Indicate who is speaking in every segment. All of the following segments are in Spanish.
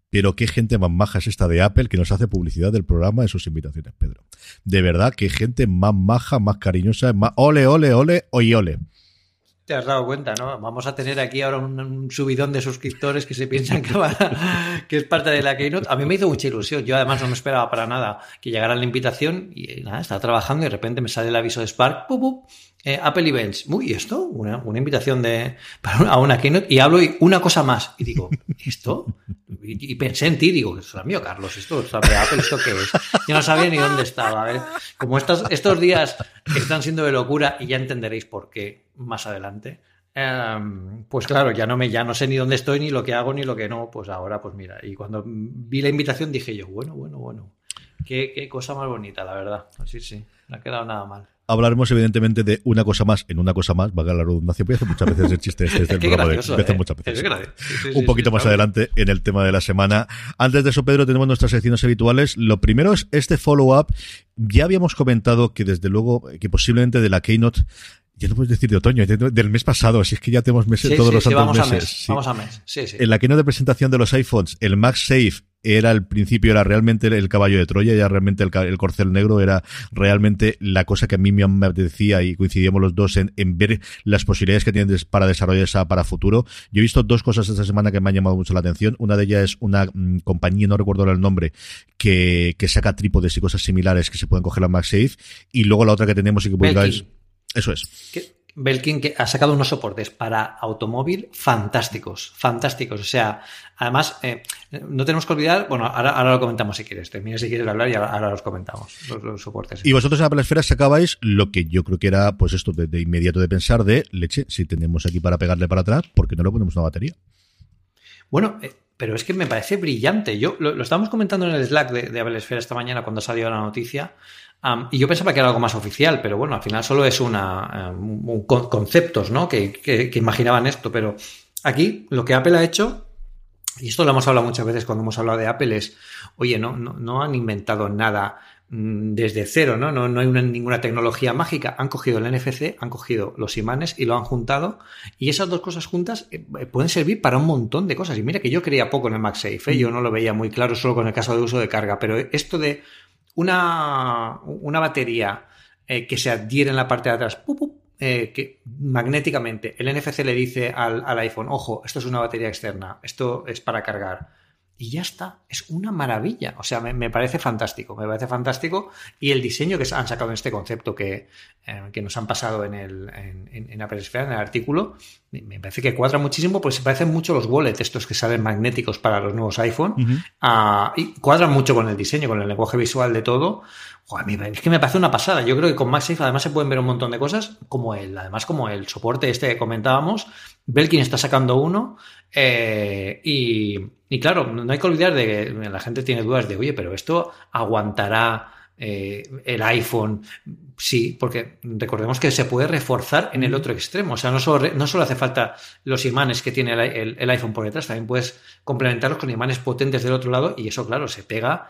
Speaker 1: Pero qué gente más maja es esta de Apple que nos hace publicidad del programa en sus invitaciones, Pedro. De verdad, qué gente más maja, más cariñosa, más ole, ole, ole, oye, ole.
Speaker 2: Te has dado cuenta, ¿no? Vamos a tener aquí ahora un subidón de suscriptores que se piensan que es parte de la Keynote. A mí me hizo mucha ilusión. Yo además no me esperaba para nada que llegara la invitación y nada, estaba trabajando y de repente me sale el aviso de Spark, Apple Events. Uy, ¿esto? Una invitación a una Keynote y hablo y una cosa más. Y digo, ¿esto? Y pensé en ti, digo, ¿esto es mío, Carlos? ¿Esto es de Apple? ¿Esto qué es? Yo no sabía ni dónde estaba. A ver, como estos días están siendo de locura y ya entenderéis por qué más adelante. Pues claro, ya no sé ni dónde estoy, ni lo que hago, ni lo que no. Pues ahora, pues mira. Y cuando vi la invitación dije yo, bueno. Qué cosa más bonita, la verdad. Así sí, no ha quedado nada mal.
Speaker 1: Hablaremos evidentemente de una cosa más en una cosa más, valga la redundancia, voy a hacer muchas veces el chiste del programa muchas veces. Un poquito más adelante en el tema de la semana. Antes de eso, Pedro, tenemos nuestras secciones habituales. Lo primero es este follow-up. Ya habíamos comentado que desde luego, que posiblemente de la Keynote, ya no puedes decir de otoño, del mes pasado, si es que ya tenemos meses, todos los santos meses.
Speaker 2: Vamos a mes. Sí.
Speaker 1: En la Keynote de presentación de los iPhones, el MagSafe era realmente el caballo de Troya, ya realmente el corcel negro era realmente la cosa que a mí me apetecía y coincidíamos los dos en ver las posibilidades que tienen para desarrollar esa para futuro. Yo he visto dos cosas esta semana que me han llamado mucho la atención. Una de ellas es una compañía, no recuerdo ahora el nombre, que saca trípodes y cosas similares que se pueden coger a MagSafe, y luego la otra que tenemos y que publicáis. Eso es.
Speaker 2: Belkin, que ha sacado unos soportes para automóvil fantásticos. O sea, además, no tenemos que olvidar, bueno, ahora lo comentamos si quieres. Termina si quieres hablar y ahora los comentamos, los soportes.
Speaker 1: Y vosotros en Apple Esfera sacabais lo que yo creo que era, pues esto de inmediato de pensar de leche, si tenemos aquí para pegarle para atrás, ¿por qué no le ponemos una batería?
Speaker 2: Bueno, pero es que me parece brillante. Yo lo estábamos comentando en el Slack de Apple Esfera esta mañana cuando salió la noticia. Y yo pensaba que era algo más oficial, pero bueno, al final solo es conceptos, ¿no? Que imaginaban esto, pero aquí lo que Apple ha hecho, y esto lo hemos hablado muchas veces cuando hemos hablado de Apple, es, oye, no han inventado nada desde cero, ¿no? No hay ninguna tecnología mágica. Han cogido el NFC, han cogido los imanes y lo han juntado, y esas dos cosas juntas pueden servir para un montón de cosas. Y mira que yo creía poco en el MagSafe, yo no lo veía muy claro solo con el caso de uso de carga, pero esto de una batería que se adhiere en la parte de atrás, que magnéticamente el NFC le dice al iPhone, ojo, esto es una batería externa, esto es para cargar, y ya está, es una maravilla. O sea, me parece fantástico, y el diseño que han sacado en este concepto que nos han pasado en Apple Esfera, en el artículo, me parece que cuadra muchísimo, porque se parecen mucho los wallets estos que salen magnéticos para los nuevos iPhone, y cuadran mucho con el diseño, con el lenguaje visual de todo. Joder, es que me parece una pasada. Yo creo que con MagSafe además se pueden ver un montón de cosas, como el soporte este que comentábamos. Belkin está sacando uno, y claro, no hay que olvidar de que la gente tiene dudas de, oye, pero esto aguantará el iPhone. Sí, porque recordemos que se puede reforzar en el otro extremo. O sea, no solo hace falta los imanes que tiene el iPhone por detrás, también puedes complementarlos con imanes potentes del otro lado, y eso, claro, se pega.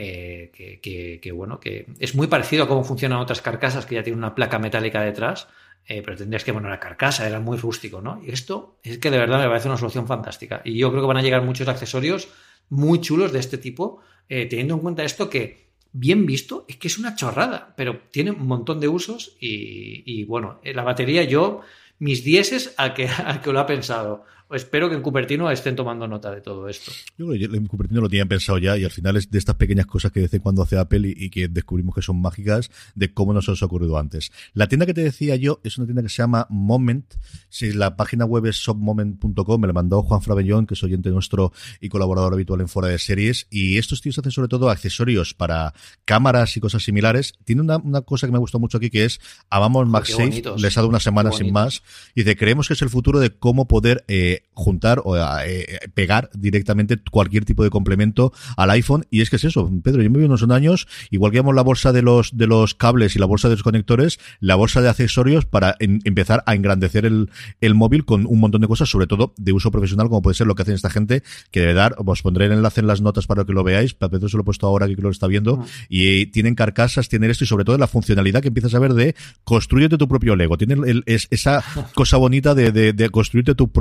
Speaker 2: Que es muy parecido a cómo funcionan otras carcasas que ya tienen una placa metálica detrás, pero tendrías que poner la carcasa, era muy rústico, ¿no? Y esto es que de verdad me parece una solución fantástica, y yo creo que van a llegar muchos accesorios muy chulos de este tipo, teniendo en cuenta esto que, bien visto, es que es una chorrada, pero tiene un montón de usos, y bueno, la batería, mis dieces al que lo ha pensado. Espero que en Cupertino estén tomando nota de todo esto.
Speaker 1: Yo creo que en Cupertino lo tenían pensado ya, y al final es de estas pequeñas cosas que de vez en cuando hace Apple y que descubrimos que son mágicas, de cómo nos ha ocurrido antes. La tienda que te decía yo es una tienda que se llama Moment. Si la página web es shopmoment.com, me la mandó Juan Fravellón, que es oyente nuestro y colaborador habitual en Fuera de Series, y estos tíos hacen sobre todo accesorios para cámaras y cosas similares. Tiene una cosa que me gustó mucho aquí, que es amamos MagSafe, les ha dado una semana sin más, y dice, creemos que es el futuro de cómo poder juntar o pegar directamente cualquier tipo de complemento al iPhone. Y es que es eso, Pedro, yo me vi unos años, igual que llevamos la bolsa de los cables y la bolsa de los conectores, la bolsa de accesorios para empezar a engrandecer el móvil con un montón de cosas, sobre todo de uso profesional, como puede ser lo que hacen esta gente, que de verdad os pondré el enlace en las notas para que lo veáis. Pedro se lo he puesto ahora que lo está viendo, y tienen carcasas, tienen esto, y sobre todo la funcionalidad que empiezas a ver de construyete tu propio Lego. Tienen esa cosa bonita de construirte tu propia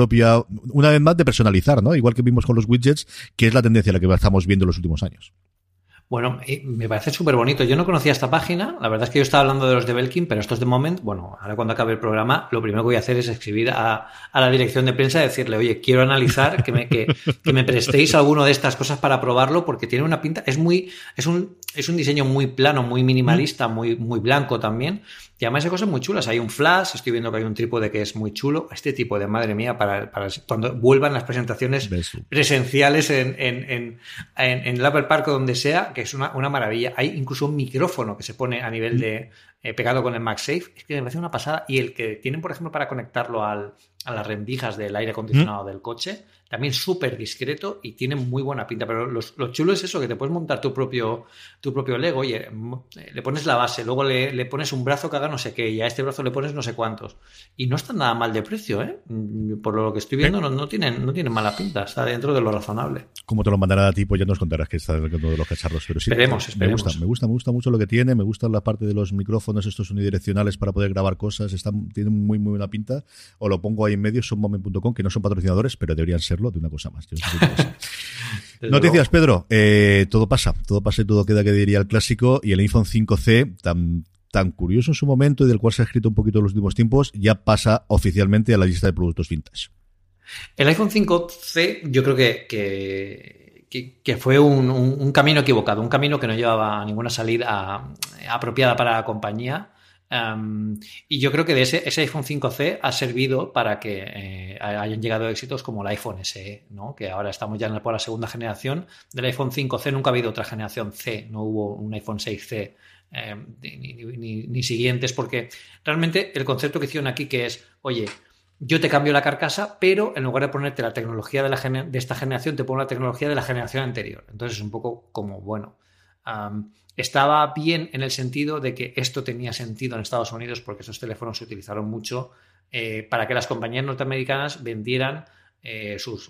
Speaker 1: una vez más, de personalizar, ¿no? Igual que vimos con los widgets, que es la tendencia a la que estamos viendo en los últimos años.
Speaker 2: Bueno, me parece súper bonito. Yo no conocía esta página. La verdad es que yo estaba hablando de los de Belkin, pero estos de Moment, bueno, ahora cuando acabe el programa, lo primero que voy a hacer es escribir a la dirección de prensa y decirle, oye, quiero analizar que me prestéis alguno de estas cosas para probarlo, porque tiene una pinta, es un diseño muy plano, muy minimalista, muy blanco también. Y además hay cosas muy chulas. Hay un flash, estoy viendo que hay un trípode que es muy chulo. Este tipo de, madre mía, para cuando vuelvan las presentaciones presenciales en el Apple Park o donde sea, que es una maravilla. Hay incluso un micrófono que se pone a nivel de pegado con el MagSafe. Es que me parece una pasada. Y el que tienen, por ejemplo, para conectarlo a las rendijas del aire acondicionado del coche, también súper discreto y tiene muy buena pinta. Pero lo chulo es eso, que te puedes montar tu propio Lego. Oye, le pones la base, luego le pones un brazo que haga no sé qué, y a este brazo le pones no sé cuántos. Y no está nada mal de precio, ¿eh? Por lo que estoy viendo, no tienen mala pinta. Está dentro de lo razonable.
Speaker 1: Como te lo mandará a ti, pues ya nos contarás que está dentro de los cacharros. Pero sí,
Speaker 2: esperemos.
Speaker 1: Me gusta mucho lo que tiene. Me gusta la parte de los micrófonos, estos unidireccionales para poder grabar cosas. Tienen muy buena pinta. O lo pongo ahí en medio, sonmoment.com, que no son patrocinadores, pero deberían serlo de una cosa más. Noticias, Pedro. Todo pasa y todo queda, que diría el clásico. Y el iPhone 5C, tan curioso en su momento y del cual se ha escrito un poquito en los últimos tiempos, ya pasa oficialmente a la lista de productos vintage.
Speaker 2: El iPhone 5C yo creo que fue un camino equivocado, un camino que no llevaba a ninguna salida apropiada para la compañía. Y yo creo que de ese iPhone 5C ha servido para que hayan llegado éxitos como el iPhone SE, ¿no? Que ahora estamos ya por la segunda generación del iPhone 5C. Nunca ha habido otra generación C, no hubo un iPhone 6C ni siguientes, porque realmente el concepto que hicieron aquí, que es, oye, yo te cambio la carcasa, pero en lugar de ponerte la tecnología de esta generación, te pongo la tecnología de la generación anterior. Entonces es un poco como, bueno, estaba bien en el sentido de que esto tenía sentido en Estados Unidos, porque esos teléfonos se utilizaron mucho para que las compañías norteamericanas vendieran sus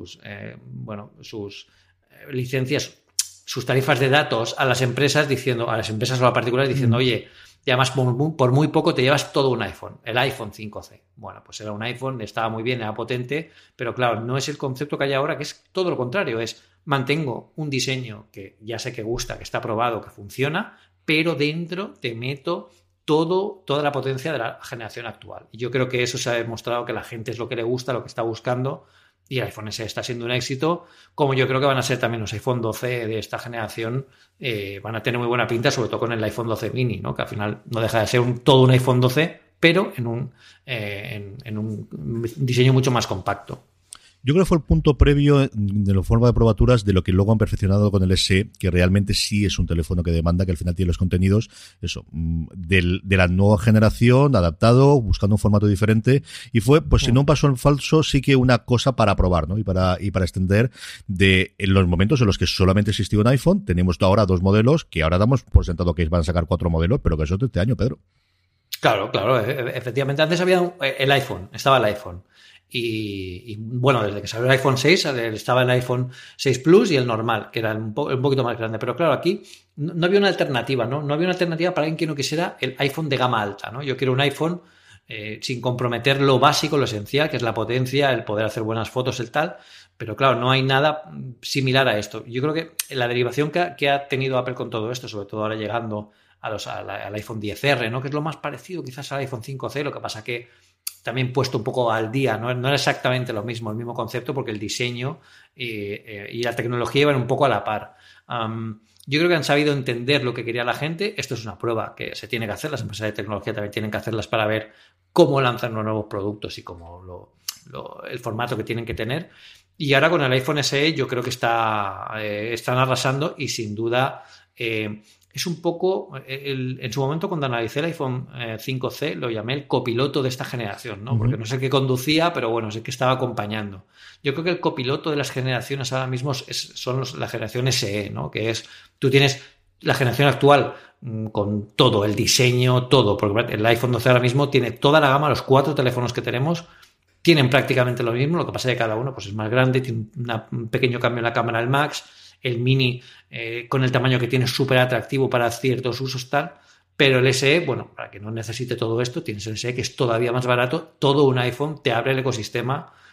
Speaker 2: licencias, sus tarifas de datos a las empresas o a particulares diciendo, oye, y además por muy poco te llevas todo un iPhone, el iPhone 5C. Bueno, pues era un iPhone, estaba muy bien, era potente, pero claro, no es el concepto que hay ahora, que es todo lo contrario, es mantengo un diseño que ya sé que gusta, que está probado, que funciona, pero dentro te meto toda la potencia de la generación actual. Y yo creo que eso se ha demostrado que la gente es lo que le gusta, lo que está buscando, y el iPhone SE está siendo un éxito, como yo creo que van a ser también los iPhone 12 de esta generación. Van a tener muy buena pinta, sobre todo con el iPhone 12 mini, ¿no? Que al final no deja de ser todo un iPhone 12, pero en un diseño mucho más compacto.
Speaker 1: Yo creo que fue el punto previo de la forma de probaturas de lo que luego han perfeccionado con el SE, que realmente sí es un teléfono que demanda, que al final tiene los contenidos, eso, de la nueva generación, adaptado, buscando un formato diferente, y fue, pues si no un paso en falso, sí que una cosa para probar, ¿no? Y para extender en los momentos en los que solamente existía un iPhone, tenemos ahora 2 modelos, que ahora damos por sentado que van a sacar 4 modelos, pero que eso es de este año, Pedro.
Speaker 2: Claro, efectivamente. Antes había el iPhone, estaba el iPhone. Y bueno, desde que salió el iPhone 6 estaba el iPhone 6 Plus y el normal, que era un poquito más grande. Pero claro, aquí no había una alternativa, ¿no? No había una alternativa para alguien que no quisiera el iPhone de gama alta, ¿no? Yo quiero un iPhone sin comprometer lo básico, lo esencial, que es la potencia, el poder hacer buenas fotos, el tal. Pero claro, no hay nada similar a esto. Yo creo que la derivación que ha tenido Apple con todo esto, sobre todo ahora llegando al iPhone XR, ¿no? Que es lo más parecido quizás al iPhone 5C, lo que pasa que también puesto un poco al día, no era exactamente lo mismo, el mismo concepto, porque el diseño y la tecnología iban un poco a la par. Yo creo que han sabido entender lo que quería la gente. Esto es una prueba que se tiene que hacer, las empresas de tecnología también tienen que hacerlas para ver cómo lanzan los nuevos productos y cómo el formato que tienen que tener. Y ahora con el iPhone SE yo creo que están arrasando y sin duda es un poco, en su momento cuando analicé el iPhone 5C lo llamé el copiloto de esta generación, ¿no? Porque no sé qué conducía, pero bueno, sé que estaba acompañando. Yo creo que el copiloto de las generaciones ahora mismo son la generación SE, ¿no? Que es, tú tienes la generación actual con todo, el diseño, todo, porque el iPhone 12 ahora mismo tiene toda la gama, los 4 teléfonos que tenemos tienen prácticamente lo mismo, lo que pasa es que cada uno pues es más grande, tiene un pequeño cambio en la cámara del Max, el Mini con el tamaño que tiene es súper atractivo para ciertos usos tal, pero el SE, bueno, para que no necesite todo esto, tienes el SE que es todavía más barato, todo un iPhone te abre el ecosistema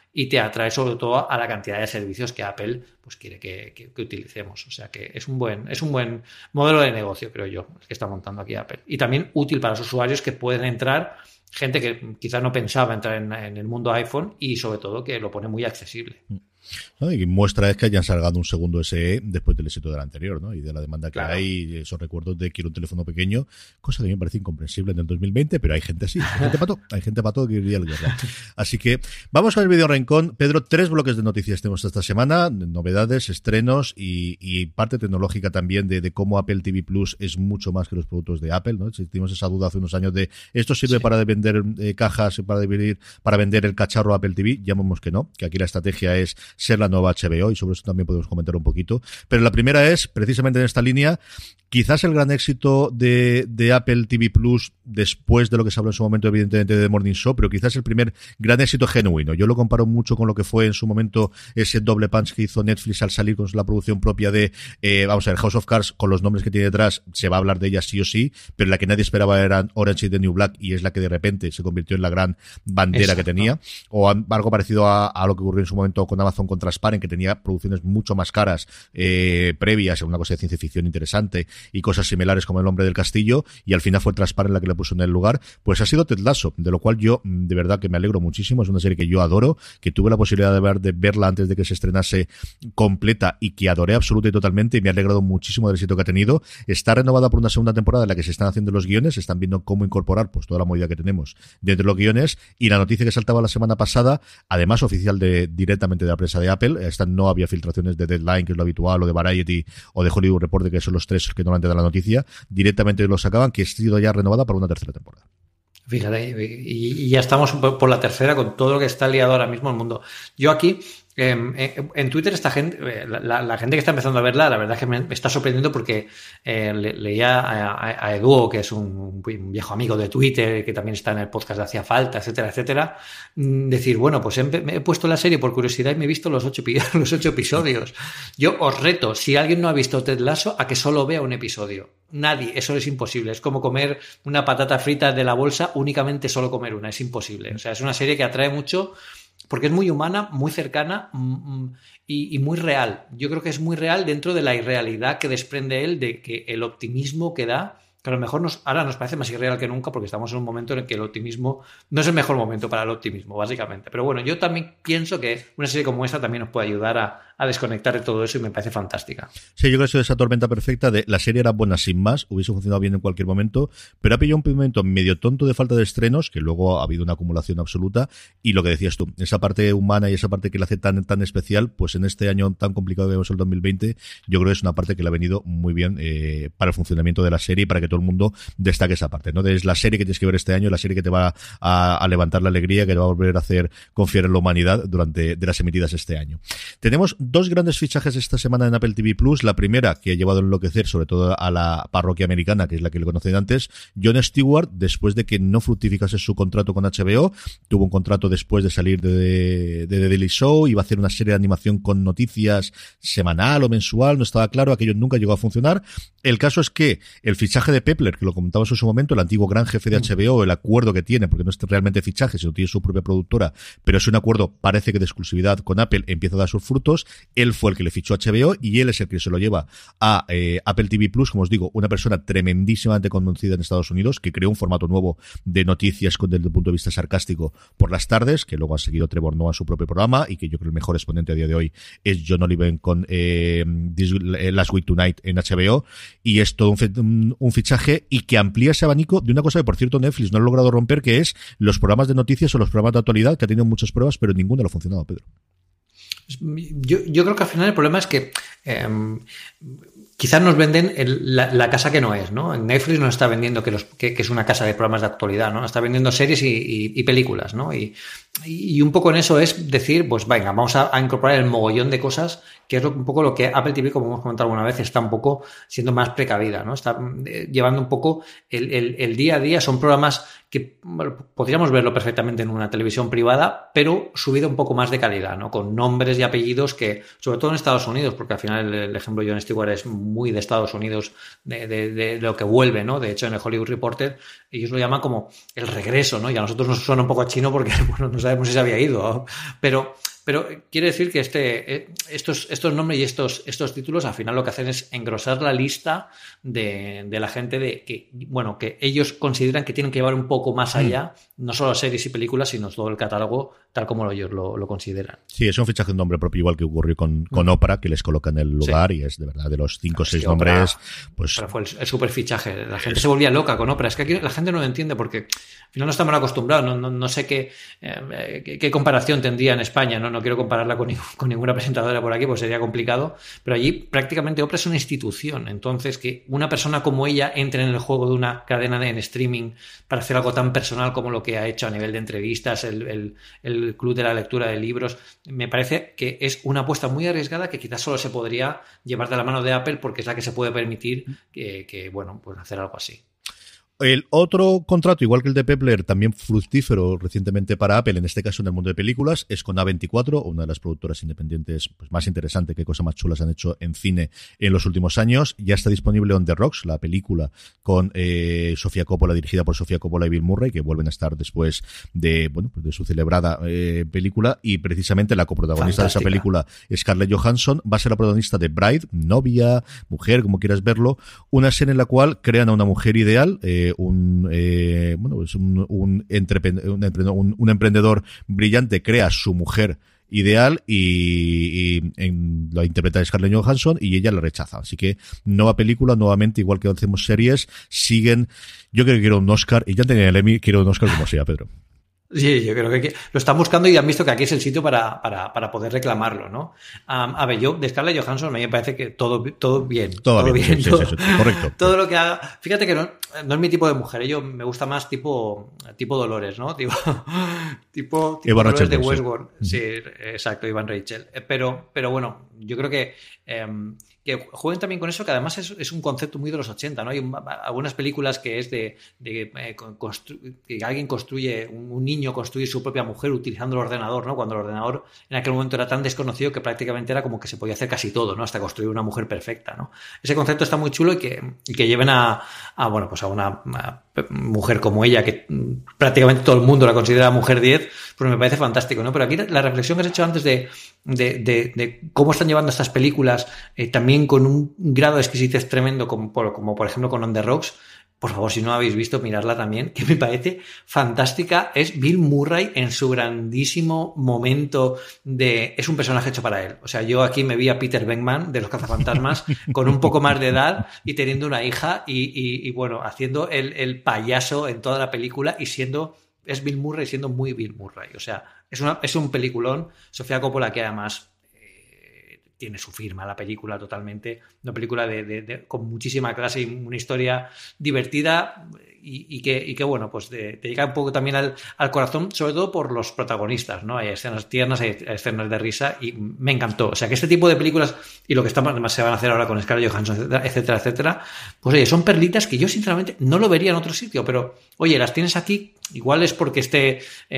Speaker 2: y te atrae sobre todo a la cantidad de servicios que Apple pues quiere que utilicemos. O sea que es un buen modelo de negocio, creo yo, el que está montando aquí Apple. Y también útil para los usuarios que pueden entrar, gente que quizás no pensaba entrar en el mundo iPhone, y sobre todo que lo pone muy accesible.
Speaker 1: ¿No? Y muestra es que hayan salgado un segundo SE después del éxito del anterior, ¿no? Y de la demanda que hay, esos recuerdos de quiero un teléfono pequeño, cosa que a mí me parece incomprensible en el 2020, pero hay gente así, hay gente para todo que iría al guerra. Así que vamos con el video rincón. Pedro, 3 bloques de noticias tenemos esta semana, novedades, estrenos y parte tecnológica también de cómo Apple TV Plus es mucho más que los productos de Apple, ¿no? Si tuvimos esa duda hace unos años de esto sirve para vender cajas, para vender el cacharro Apple TV, ya vemos que no, que aquí la estrategia es ser la nueva HBO, y sobre eso también podemos comentar un poquito. Pero la primera es, precisamente en esta línea, quizás el gran éxito de Apple TV Plus, después de lo que se habló en su momento, evidentemente, de The Morning Show, pero quizás el primer gran éxito genuino. Yo lo comparo mucho con lo que fue en su momento ese doble punch que hizo Netflix al salir con la producción propia de, House of Cards, con los nombres que tiene detrás, se va a hablar de ella sí o sí, pero la que nadie esperaba era Orange is the New Black, y es la que de repente se convirtió en la gran bandera que tenía. O algo parecido a lo que ocurrió en su momento con Amazon con Transparent, que tenía producciones mucho más caras previas, una cosa de ciencia ficción interesante y cosas similares como El hombre del castillo, y al final fue Transparent la que le puso en el lugar. Pues ha sido Ted Lasso, de lo cual yo de verdad que me alegro muchísimo. Es una serie que yo adoro, que tuve la posibilidad de verla antes de que se estrenase completa y que adoré absoluta y totalmente, y me ha alegrado muchísimo del éxito que ha tenido. Está renovada por una segunda temporada en la que se están haciendo los guiones, se están viendo cómo incorporar pues toda la movida que tenemos dentro de los guiones, y la noticia que saltaba la semana pasada, además oficial directamente de la prensa de Apple, esta no había filtraciones de Deadline, que es lo habitual, o de Variety, o de Hollywood Reporter, que son los tres que normalmente dan la noticia, directamente lo sacaban, que ha sido ya renovada para una tercera temporada.
Speaker 2: Fíjate, y ya estamos por la tercera con todo lo que está liado ahora mismo en el mundo. Yo aquí, en Twitter, esta gente, la gente que está empezando a verla, la verdad es que me está sorprendiendo, porque leía a Edu, que es un viejo amigo de Twitter, que también está en el podcast de Hacía Falta, etcétera, etcétera, decir, bueno, pues me he puesto la serie por curiosidad y me he visto los 8 episodios. Yo os reto, si alguien no ha visto Ted Lasso, a que solo vea un episodio. Nadie, eso es imposible. Es como comer una patata frita de la bolsa, únicamente solo comer una, es imposible. O sea, es una serie que atrae mucho, porque es muy humana, muy cercana y muy real. Yo creo que es muy real dentro de la irrealidad que desprende él, de que el optimismo que da, que a lo mejor ahora nos parece más irreal que nunca, porque estamos en un momento en el que el optimismo no es el mejor momento para el optimismo, básicamente. Pero bueno, yo también pienso que una serie como esta también nos puede ayudar a desconectar de todo eso, y me parece fantástica.
Speaker 1: Sí, yo creo que eso es esa tormenta perfecta de la serie era buena sin más, hubiese funcionado bien en cualquier momento, pero ha pillado un momento medio tonto de falta de estrenos, que luego ha habido una acumulación absoluta, y lo que decías tú, esa parte humana y esa parte que la hace tan especial, pues en este año tan complicado que vemos el 2020, yo creo que es una parte que le ha venido muy bien para el funcionamiento de la serie y para que todo el mundo destaque esa parte, ¿no? Es la serie que tienes que ver este año, la serie que te va a levantar la alegría, que te va a volver a hacer confiar en la humanidad de las emitidas este año. Tenemos 2 grandes fichajes esta semana en Apple TV Plus. La primera, que ha llevado a enloquecer sobre todo a la parroquia americana, que es la que le conocen antes, Jon Stewart, después de que no fructificase su contrato con HBO, tuvo un contrato después de salir de The Daily Show, iba a hacer una serie de animación con noticias semanal o mensual, no estaba claro, aquello nunca llegó a funcionar. El caso es que el fichaje de Pepler, que lo comentamos en su momento, el antiguo gran jefe de HBO, el acuerdo que tiene, porque no es realmente fichaje, sino tiene su propia productora, pero es un acuerdo, parece que de exclusividad con Apple, empieza a dar sus frutos. Él fue el que le fichó a HBO y él es el que se lo lleva a Apple TV Plus, como os digo, una persona tremendísimamente conocida en Estados Unidos, que creó un formato nuevo de noticias desde el punto de vista sarcástico por las tardes, que luego ha seguido Trevor Noah en su propio programa, y que yo creo el mejor exponente a día de hoy es John Oliver con Last Week Tonight en HBO, y es todo un fichaje, y que amplía ese abanico de una cosa que, por cierto, Netflix no ha logrado romper, que es los programas de noticias o los programas de actualidad, que ha tenido muchas pruebas, pero ninguno le ha funcionado, Pedro.
Speaker 2: Yo creo que al final el problema es que quizás nos venden la casa que no es, ¿no? Netflix nos está vendiendo que es una casa de programas de actualidad, ¿no? Nos está vendiendo series y películas, ¿no? Y un poco en eso es decir, pues venga, vamos a incorporar el mogollón de cosas, que es un poco lo que Apple TV, como hemos comentado alguna vez, está un poco siendo más precavida, ¿no? Está llevando un poco el día a día. Son programas que, bueno, podríamos verlo perfectamente en una televisión privada, pero subido un poco más de calidad, ¿no? Con nombres y apellidos que, sobre todo en Estados Unidos, porque al final el ejemplo de Jon Stewart es muy de Estados Unidos, de lo que vuelve, ¿no? De hecho, en el Hollywood Reporter ellos lo llaman como el regreso, ¿no? Y a nosotros nos suena un poco a chino porque, bueno, sabemos si se había ido. Pero quiere decir que estos nombres y estos títulos al final lo que hacen es engrosar la lista de la gente que ellos consideran que tienen que llevar un poco más allá, no solo series y películas, sino todo el catálogo tal como ellos lo consideran.
Speaker 1: Sí, es un fichaje de un nombre propio, igual que ocurrió con Oprah, que les coloca en el lugar, y es de verdad de los 5 o 6 nombres. Pues
Speaker 2: Oprah fue el super fichaje. La gente se volvía loca con Oprah. Es que aquí la gente no lo entiende porque al final no estamos acostumbrados. No sé qué comparación tendría en España. No quiero compararla con ninguna presentadora por aquí, pues sería complicado. Pero allí prácticamente Oprah es una institución. Entonces, que una persona como ella entre en el juego de una cadena en streaming para hacer algo tan personal como lo que ha hecho a nivel de entrevistas, el club de la lectura de libros, me parece que es una apuesta muy arriesgada que quizás solo se podría llevar de la mano de Apple porque es la que se puede permitir pues hacer algo así.
Speaker 1: El otro contrato, igual que el de Pepler, también fructífero recientemente para Apple, en este caso en el mundo de películas, es con A24, una de las productoras independientes pues más interesante, qué cosas más chulas han hecho en cine en los últimos años. Ya está disponible On the Rocks, la película con Sofía Coppola, dirigida por Sofía Coppola y Bill Murray, que vuelven a estar después de su celebrada película, y precisamente la coprotagonista de esa película, Scarlett Johansson, va a ser la protagonista de Bride, novia, mujer, como quieras verlo, una escena en la cual crean a una mujer ideal, un emprendedor brillante crea a su mujer ideal y la interpreta Scarlett Johansson y ella la rechaza. Así que nueva película, nuevamente, igual que hacemos series, siguen. Yo creo que quiero un Oscar, y ya tenía el Emmy, quiero un Oscar como sea, Pedro.
Speaker 2: Sí, yo creo que lo están buscando y han visto que aquí es el sitio para poder reclamarlo, ¿no? A ver, yo de Scarlett Johansson me parece que todo bien. Todo bien,
Speaker 1: sí, correcto.
Speaker 2: Todo lo que haga. Fíjate que no es mi tipo de mujer. Yo me gusta más tipo Dolores, ¿no? Tipo
Speaker 1: Eva
Speaker 2: Dolores
Speaker 1: Rachel,
Speaker 2: de Westworld. Sí, exacto, Iván Rachel. Pero bueno, yo creo que jueguen también con eso, que además es un concepto muy de los 80, ¿no? Hay algunas películas que es que alguien construye, un niño construye su propia mujer utilizando el ordenador, ¿no? Cuando el ordenador en aquel momento era tan desconocido que prácticamente era como que se podía hacer casi todo, ¿no? Hasta construir una mujer perfecta, ¿no? Ese concepto está muy chulo y que lleven a una mujer como ella, que prácticamente todo el mundo la considera mujer 10, pues me parece fantástico, ¿no? Pero aquí la reflexión que has hecho antes de cómo están llevando estas películas también con un grado de exquisitez tremendo, como por ejemplo con On the Rocks. Por favor, si no la habéis visto, miradla también, que me parece fantástica. Es Bill Murray en su grandísimo momento es un personaje hecho para él. O sea, yo aquí me vi a Peter Venkman de Los Cazafantasmas con un poco más de edad y teniendo una hija y bueno, haciendo el payaso en toda la película y es Bill Murray siendo muy Bill Murray. O sea, es un peliculón. Sofía Coppola, que además tiene su firma la película totalmente, una película con muchísima clase y una historia divertida y que bueno, pues te llega un poco también al corazón, sobre todo por los protagonistas, ¿no? Hay escenas tiernas, hay escenas de risa y me encantó. O sea, que este tipo de películas y lo que además se van a hacer ahora con Scarlett Johansson, etcétera, pues oye, son perlitas que yo sinceramente no lo vería en otro sitio, pero oye, las tienes aquí, igual es porque esté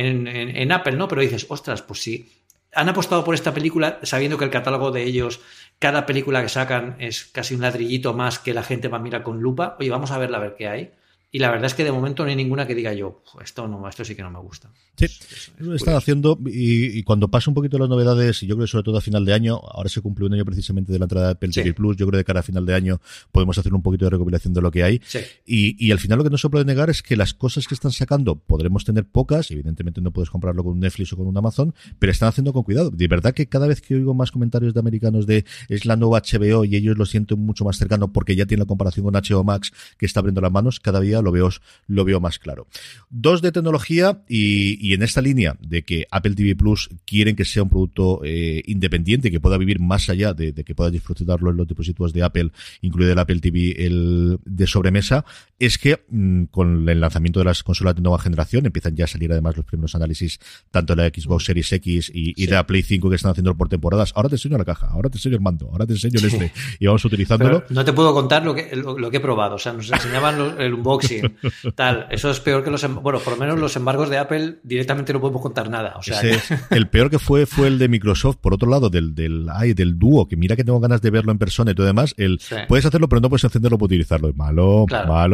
Speaker 2: en Apple, ¿no? Pero dices, ostras, pues sí. Han apostado por esta película sabiendo que el catálogo de ellos, cada película que sacan es casi un ladrillito más que la gente va a mirar con lupa. Oye, vamos a verla, a ver qué hay. Y la verdad es que de momento no hay ninguna que diga yo, esto sí que no me gusta.
Speaker 1: Sí, lo están haciendo y cuando pasa un poquito las novedades, y yo creo que sobre todo a final de año, ahora se cumple un año precisamente de la entrada de Apple TV Plus, yo creo que de cara a final de año podemos hacer un poquito de recopilación de lo que hay.
Speaker 2: Sí.
Speaker 1: Y al final lo que no se puede negar es que las cosas que están sacando podremos tener pocas, evidentemente no puedes comprarlo con un Netflix o con un Amazon, pero están haciendo con cuidado. De verdad que cada vez que oigo más comentarios de americanos de es la nueva HBO y ellos lo sienten mucho más cercano porque ya tienen la comparación con HBO Max que está abriendo las manos, cada día lo veo más claro. 2 de tecnología y en esta línea de que Apple TV Plus quieren que sea un producto independiente, que pueda vivir más allá de que puedas disfrutarlo en los dispositivos de Apple, incluido el Apple TV de sobremesa, es que con el lanzamiento de las consolas de nueva generación empiezan ya a salir además los primeros análisis tanto de la Xbox Series X y de la Play 5 que están haciendo por temporadas. Ahora te enseño la caja, ahora te enseño el mando, ahora te enseño y vamos utilizándolo.
Speaker 2: Pero no te puedo contar lo que he probado. O sea, nos enseñaban el unboxing unboxing, tal. Eso es peor que bueno, por lo menos los embargos de Apple directamente no podemos contar nada. O sea,
Speaker 1: el peor que fue el de Microsoft, por otro lado, del Duo, que mira que tengo ganas de verlo en persona y todo demás. Puedes hacerlo, pero no puedes encenderlo para utilizarlo. Y malo.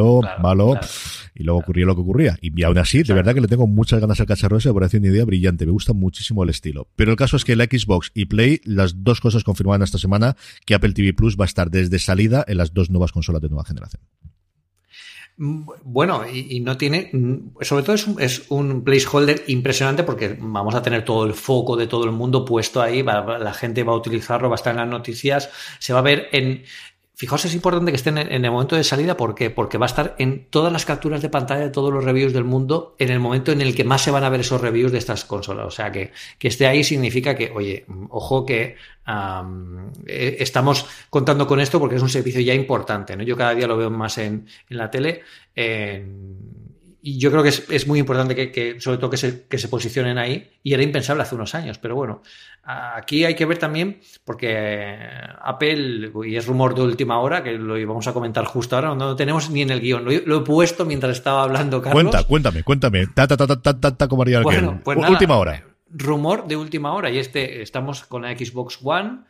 Speaker 1: Y luego ocurría lo que ocurría. Y aún así, de verdad que le tengo muchas ganas al cacharro ese, me parece una idea brillante. Me gusta muchísimo el estilo. Pero el caso es que la Xbox y Play, las dos cosas confirmaban esta semana que Apple TV Plus va a estar desde salida en las dos nuevas consolas de nueva generación.
Speaker 2: Bueno, y no tiene, sobre todo es un placeholder impresionante porque vamos a tener todo el foco de todo el mundo puesto ahí, la gente va a utilizarlo, va a estar en las noticias, se va a ver Fijaos, es importante que estén en el momento de salida. ¿Por qué? Porque va a estar en todas las capturas de pantalla de todos los reviews del mundo en el momento en el que más se van a ver esos reviews de estas consolas. O sea, que esté ahí significa que, oye, ojo que estamos contando con esto porque es un servicio ya importante, ¿no? Yo cada día lo veo más en la tele. Y yo creo que es muy importante que sobre todo que se posicionen ahí, y era impensable hace unos años, pero bueno, aquí hay que ver también, porque Apple, y es rumor de última hora, que lo íbamos a comentar justo ahora, no lo tenemos ni en el guión, lo he puesto mientras estaba hablando Carlos.
Speaker 1: Cuéntame, como haría
Speaker 2: bueno, pues nada,
Speaker 1: última hora.
Speaker 2: Rumor de última hora, y estamos con la Xbox One,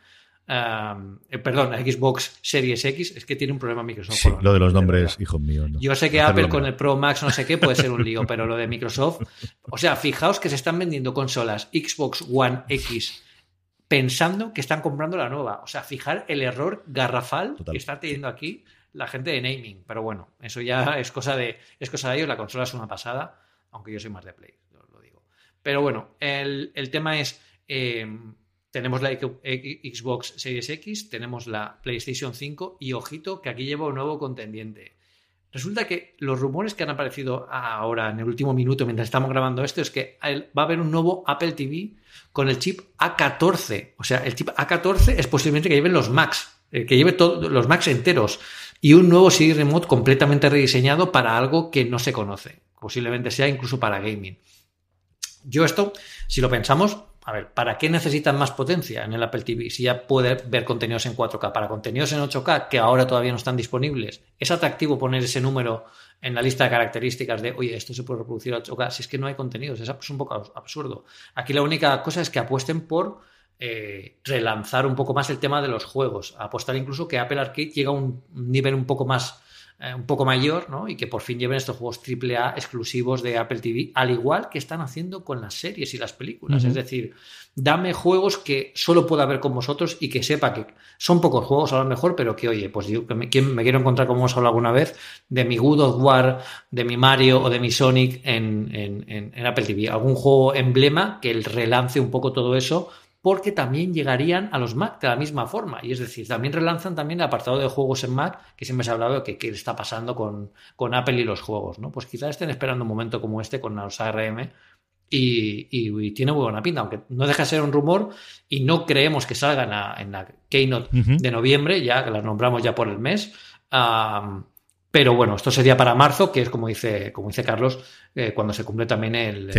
Speaker 2: la Xbox Series X, es que tiene un problema Microsoft.
Speaker 1: Sí, lo de los nombres, hijo mío. No.
Speaker 2: Yo sé que Apple con el Pro Max no sé qué puede ser un lío, pero lo de Microsoft, o sea, fijaos que se están vendiendo consolas Xbox One X pensando que están comprando la nueva. O sea, fijar el error garrafal que está teniendo aquí la gente de naming. Pero bueno, eso ya es cosa de ellos, la consola es una pasada, aunque yo soy más de Play, lo digo. Pero bueno, el tema es... tenemos la Xbox Series X, tenemos la PlayStation 5 y ojito que aquí lleva un nuevo contendiente. Resulta que los rumores que han aparecido ahora en el último minuto mientras estamos grabando esto es que va a haber un nuevo Apple TV con el chip A14. O sea, el chip A14 es posiblemente que lleven los Macs, que lleve todos los Macs enteros, y un nuevo CD Remote completamente rediseñado para algo que no se conoce. Posiblemente sea incluso para gaming. Yo esto, si lo pensamos... A ver, ¿para qué necesitan más potencia en el Apple TV si ya puede ver contenidos en 4K? Para contenidos en 8K, que ahora todavía no están disponibles, ¿es atractivo poner ese número en la lista de características de, oye, esto se puede reproducir a 8K? Si es que no hay contenidos, es un poco absurdo. Aquí la única cosa es que apuesten por relanzar un poco más el tema de los juegos, apostar incluso que Apple Arcade llega a un nivel un poco mayor, ¿no? Y que por fin lleven estos juegos AAA exclusivos de Apple TV, al igual que están haciendo con las series y las películas. Es decir, dame juegos que solo pueda ver con vosotros y que sepa que son pocos juegos a lo mejor, pero que, oye, pues yo me quiero encontrar, como hemos hablado alguna vez, de mi God of War, de mi Mario o de mi Sonic en Apple TV. Algún juego emblema que relance un poco todo eso, porque también llegarían a los Mac de la misma forma. Y es decir, también relanzan también el apartado de juegos en Mac, que siempre se ha hablado de qué está pasando con Apple y los juegos, ¿no? Pues quizás estén esperando un momento como este con los ARM y tiene muy buena pinta, aunque no deja de ser un rumor y no creemos que salgan en la Keynote de noviembre, ya que las nombramos ya por el mes. Pero bueno, esto sería para marzo, que es como dice Carlos, cuando se cumple también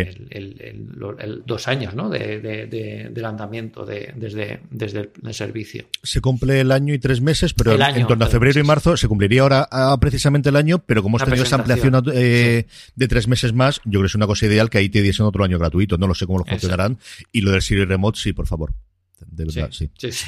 Speaker 2: el 2 años, ¿no? de lanzamiento desde el servicio.
Speaker 1: Se cumple el año y 3 meses, pero en torno a febrero y marzo se cumpliría ahora precisamente el año, pero como hemos tenido esa ampliación de 3 meses más, yo creo que es una cosa ideal que ahí te diesen otro año gratuito. No lo sé cómo lo funcionarán. Y lo del Siri Remote, sí, por favor. De verdad, sí.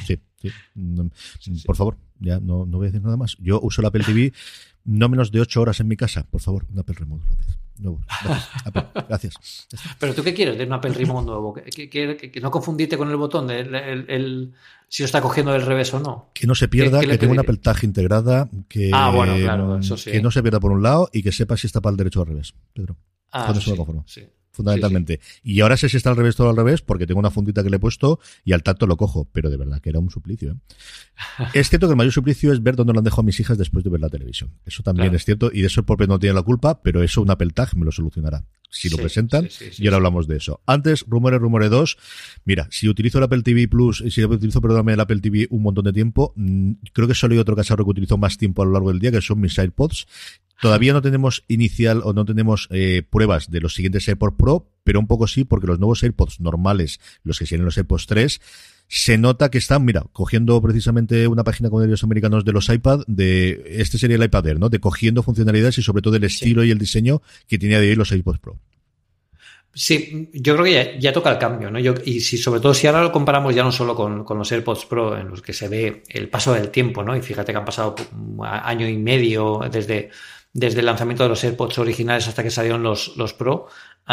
Speaker 1: Por favor, ya no voy a decir nada más. Yo uso la Apple TV no menos de 8 horas en mi casa. Por favor, un Apple Remote, gracias. Apple, gracias.
Speaker 2: ¿Pero tú qué quieres de un Apple Remote nuevo? ¿Que no confundirte con el botón si lo está cogiendo del revés o no?
Speaker 1: Que no se pierda, que tenga una Apple Tag integrada,
Speaker 2: bueno, claro, eso sí.
Speaker 1: Que no se pierda por un lado y que sepa si está para el derecho o al revés, Pedro. Con eso me conformo. Sí. Fundamentalmente. Sí. Y ahora sé si está al revés, todo al revés, porque tengo una fundita que le he puesto y al tacto lo cojo, pero de verdad que era un suplicio. Es cierto que el mayor suplicio es ver dónde lo han dejado a mis hijas después de ver la televisión. Eso también es cierto, y de eso el propio no tiene la culpa, pero eso un Apple Tag me lo solucionará. Si lo presentan, y ahora hablamos de eso. Antes, rumores 2. Mira, si utilizo el Apple TV Plus, el Apple TV un montón de tiempo, creo que solo hay otro cacharro que utilizo más tiempo a lo largo del día, que son mis AirPods. Todavía no tenemos pruebas de los siguientes AirPods Pro, pero un poco sí, porque los nuevos AirPods normales, los que serían los AirPods 3, se nota que están, mira, cogiendo precisamente una página con ellos americanos de los iPad, de este sería el iPad Air, ¿no? De cogiendo funcionalidades y sobre todo el estilo y el diseño que tenía de hoy los iPods Pro.
Speaker 2: Sí, yo creo que ya toca el cambio, ¿no? Y si, sobre todo si ahora lo comparamos ya no solo con los AirPods Pro, en los que se ve el paso del tiempo, ¿no? Y fíjate que han pasado un año y medio desde el lanzamiento de los AirPods originales hasta que salieron los Pro.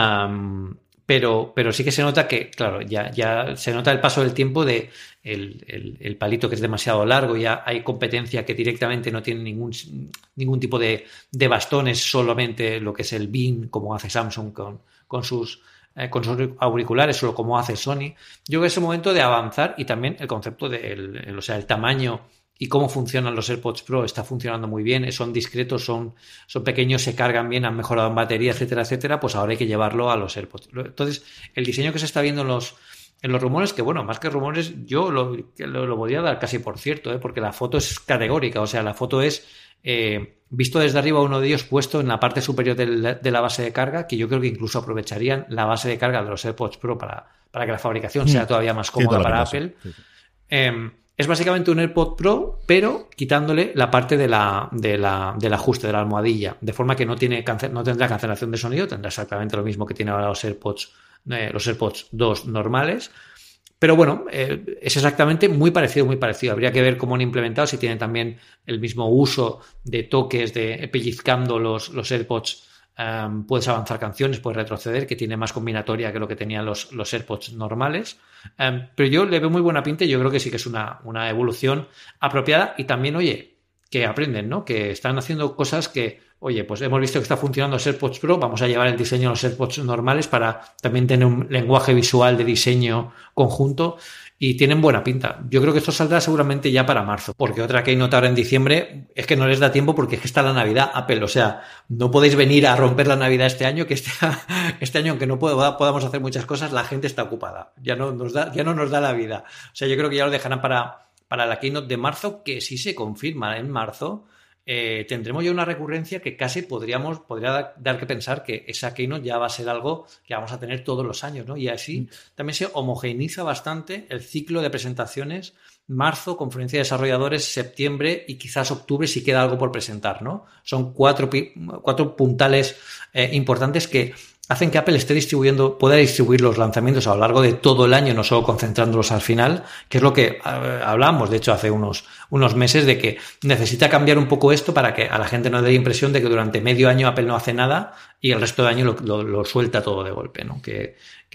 Speaker 2: Pero sí que se nota que, claro, ya se nota el paso del tiempo de el palito que es demasiado largo, ya hay competencia que directamente no tiene ningún tipo de bastones, solamente lo que es el Beam, como hace Samsung con sus auriculares, o como hace Sony. Yo creo que es el momento de avanzar, y también el concepto el tamaño y cómo funcionan los AirPods Pro está funcionando muy bien, son discretos, son pequeños, se cargan bien, han mejorado en batería, etcétera, etcétera. Pues ahora hay que llevarlo a los AirPods. Entonces, el diseño que se está viendo en los rumores, que bueno, más que rumores, yo lo podría dar casi por cierto, porque la foto es categórica, o sea, la foto es visto desde arriba, uno de ellos puesto en la parte superior de la base de carga, que yo creo que incluso aprovecharían la base de carga de los AirPods Pro para que la fabricación sea todavía más cómoda para Apple. Sí. Es básicamente un AirPod Pro, pero quitándole la parte del ajuste de la almohadilla, de forma que no tendrá cancelación de sonido, tendrá exactamente lo mismo que tiene ahora los AirPods 2 normales. Pero bueno, es exactamente muy parecido, muy parecido. Habría que ver cómo han implementado, si tienen también el mismo uso de toques, de pellizcando los AirPods. Puedes avanzar canciones, puedes retroceder, que tiene más combinatoria que lo que tenían los AirPods normales. Pero yo le veo muy buena pinta, y yo creo que sí que es una evolución apropiada, y también, oye, que aprenden, ¿no? Que están haciendo cosas que, oye, pues hemos visto que está funcionando los AirPods Pro, vamos a llevar el diseño a los AirPods normales para también tener un lenguaje visual de diseño conjunto, y tienen buena pinta. Yo creo que esto saldrá seguramente ya para marzo, porque otra Keynote ahora en diciembre es que no les da tiempo, porque es que está la Navidad, Apple. O sea, no podéis venir a romper la Navidad este año, que este año, aunque no podamos hacer muchas cosas, la gente está ocupada. Ya no nos da la vida. O sea, yo creo que ya lo dejarán para la Keynote de marzo, que si se confirma en marzo, tendremos ya una recurrencia que casi podría dar que pensar que esa Keynote ya va a ser algo que vamos a tener todos los años, ¿no? Y así también se homogeneiza bastante el ciclo de presentaciones. Marzo, conferencia de desarrolladores, septiembre y quizás octubre si queda algo por presentar, ¿no? Son cuatro puntales importantes que hacen que Apple pueda distribuir los lanzamientos a lo largo de todo el año, no solo concentrándolos al final, que es lo que hablamos, de hecho, hace unos meses, de que necesita cambiar un poco esto para que a la gente no dé la impresión de que durante medio año Apple no hace nada y el resto del año lo suelta todo de golpe, ¿no? Que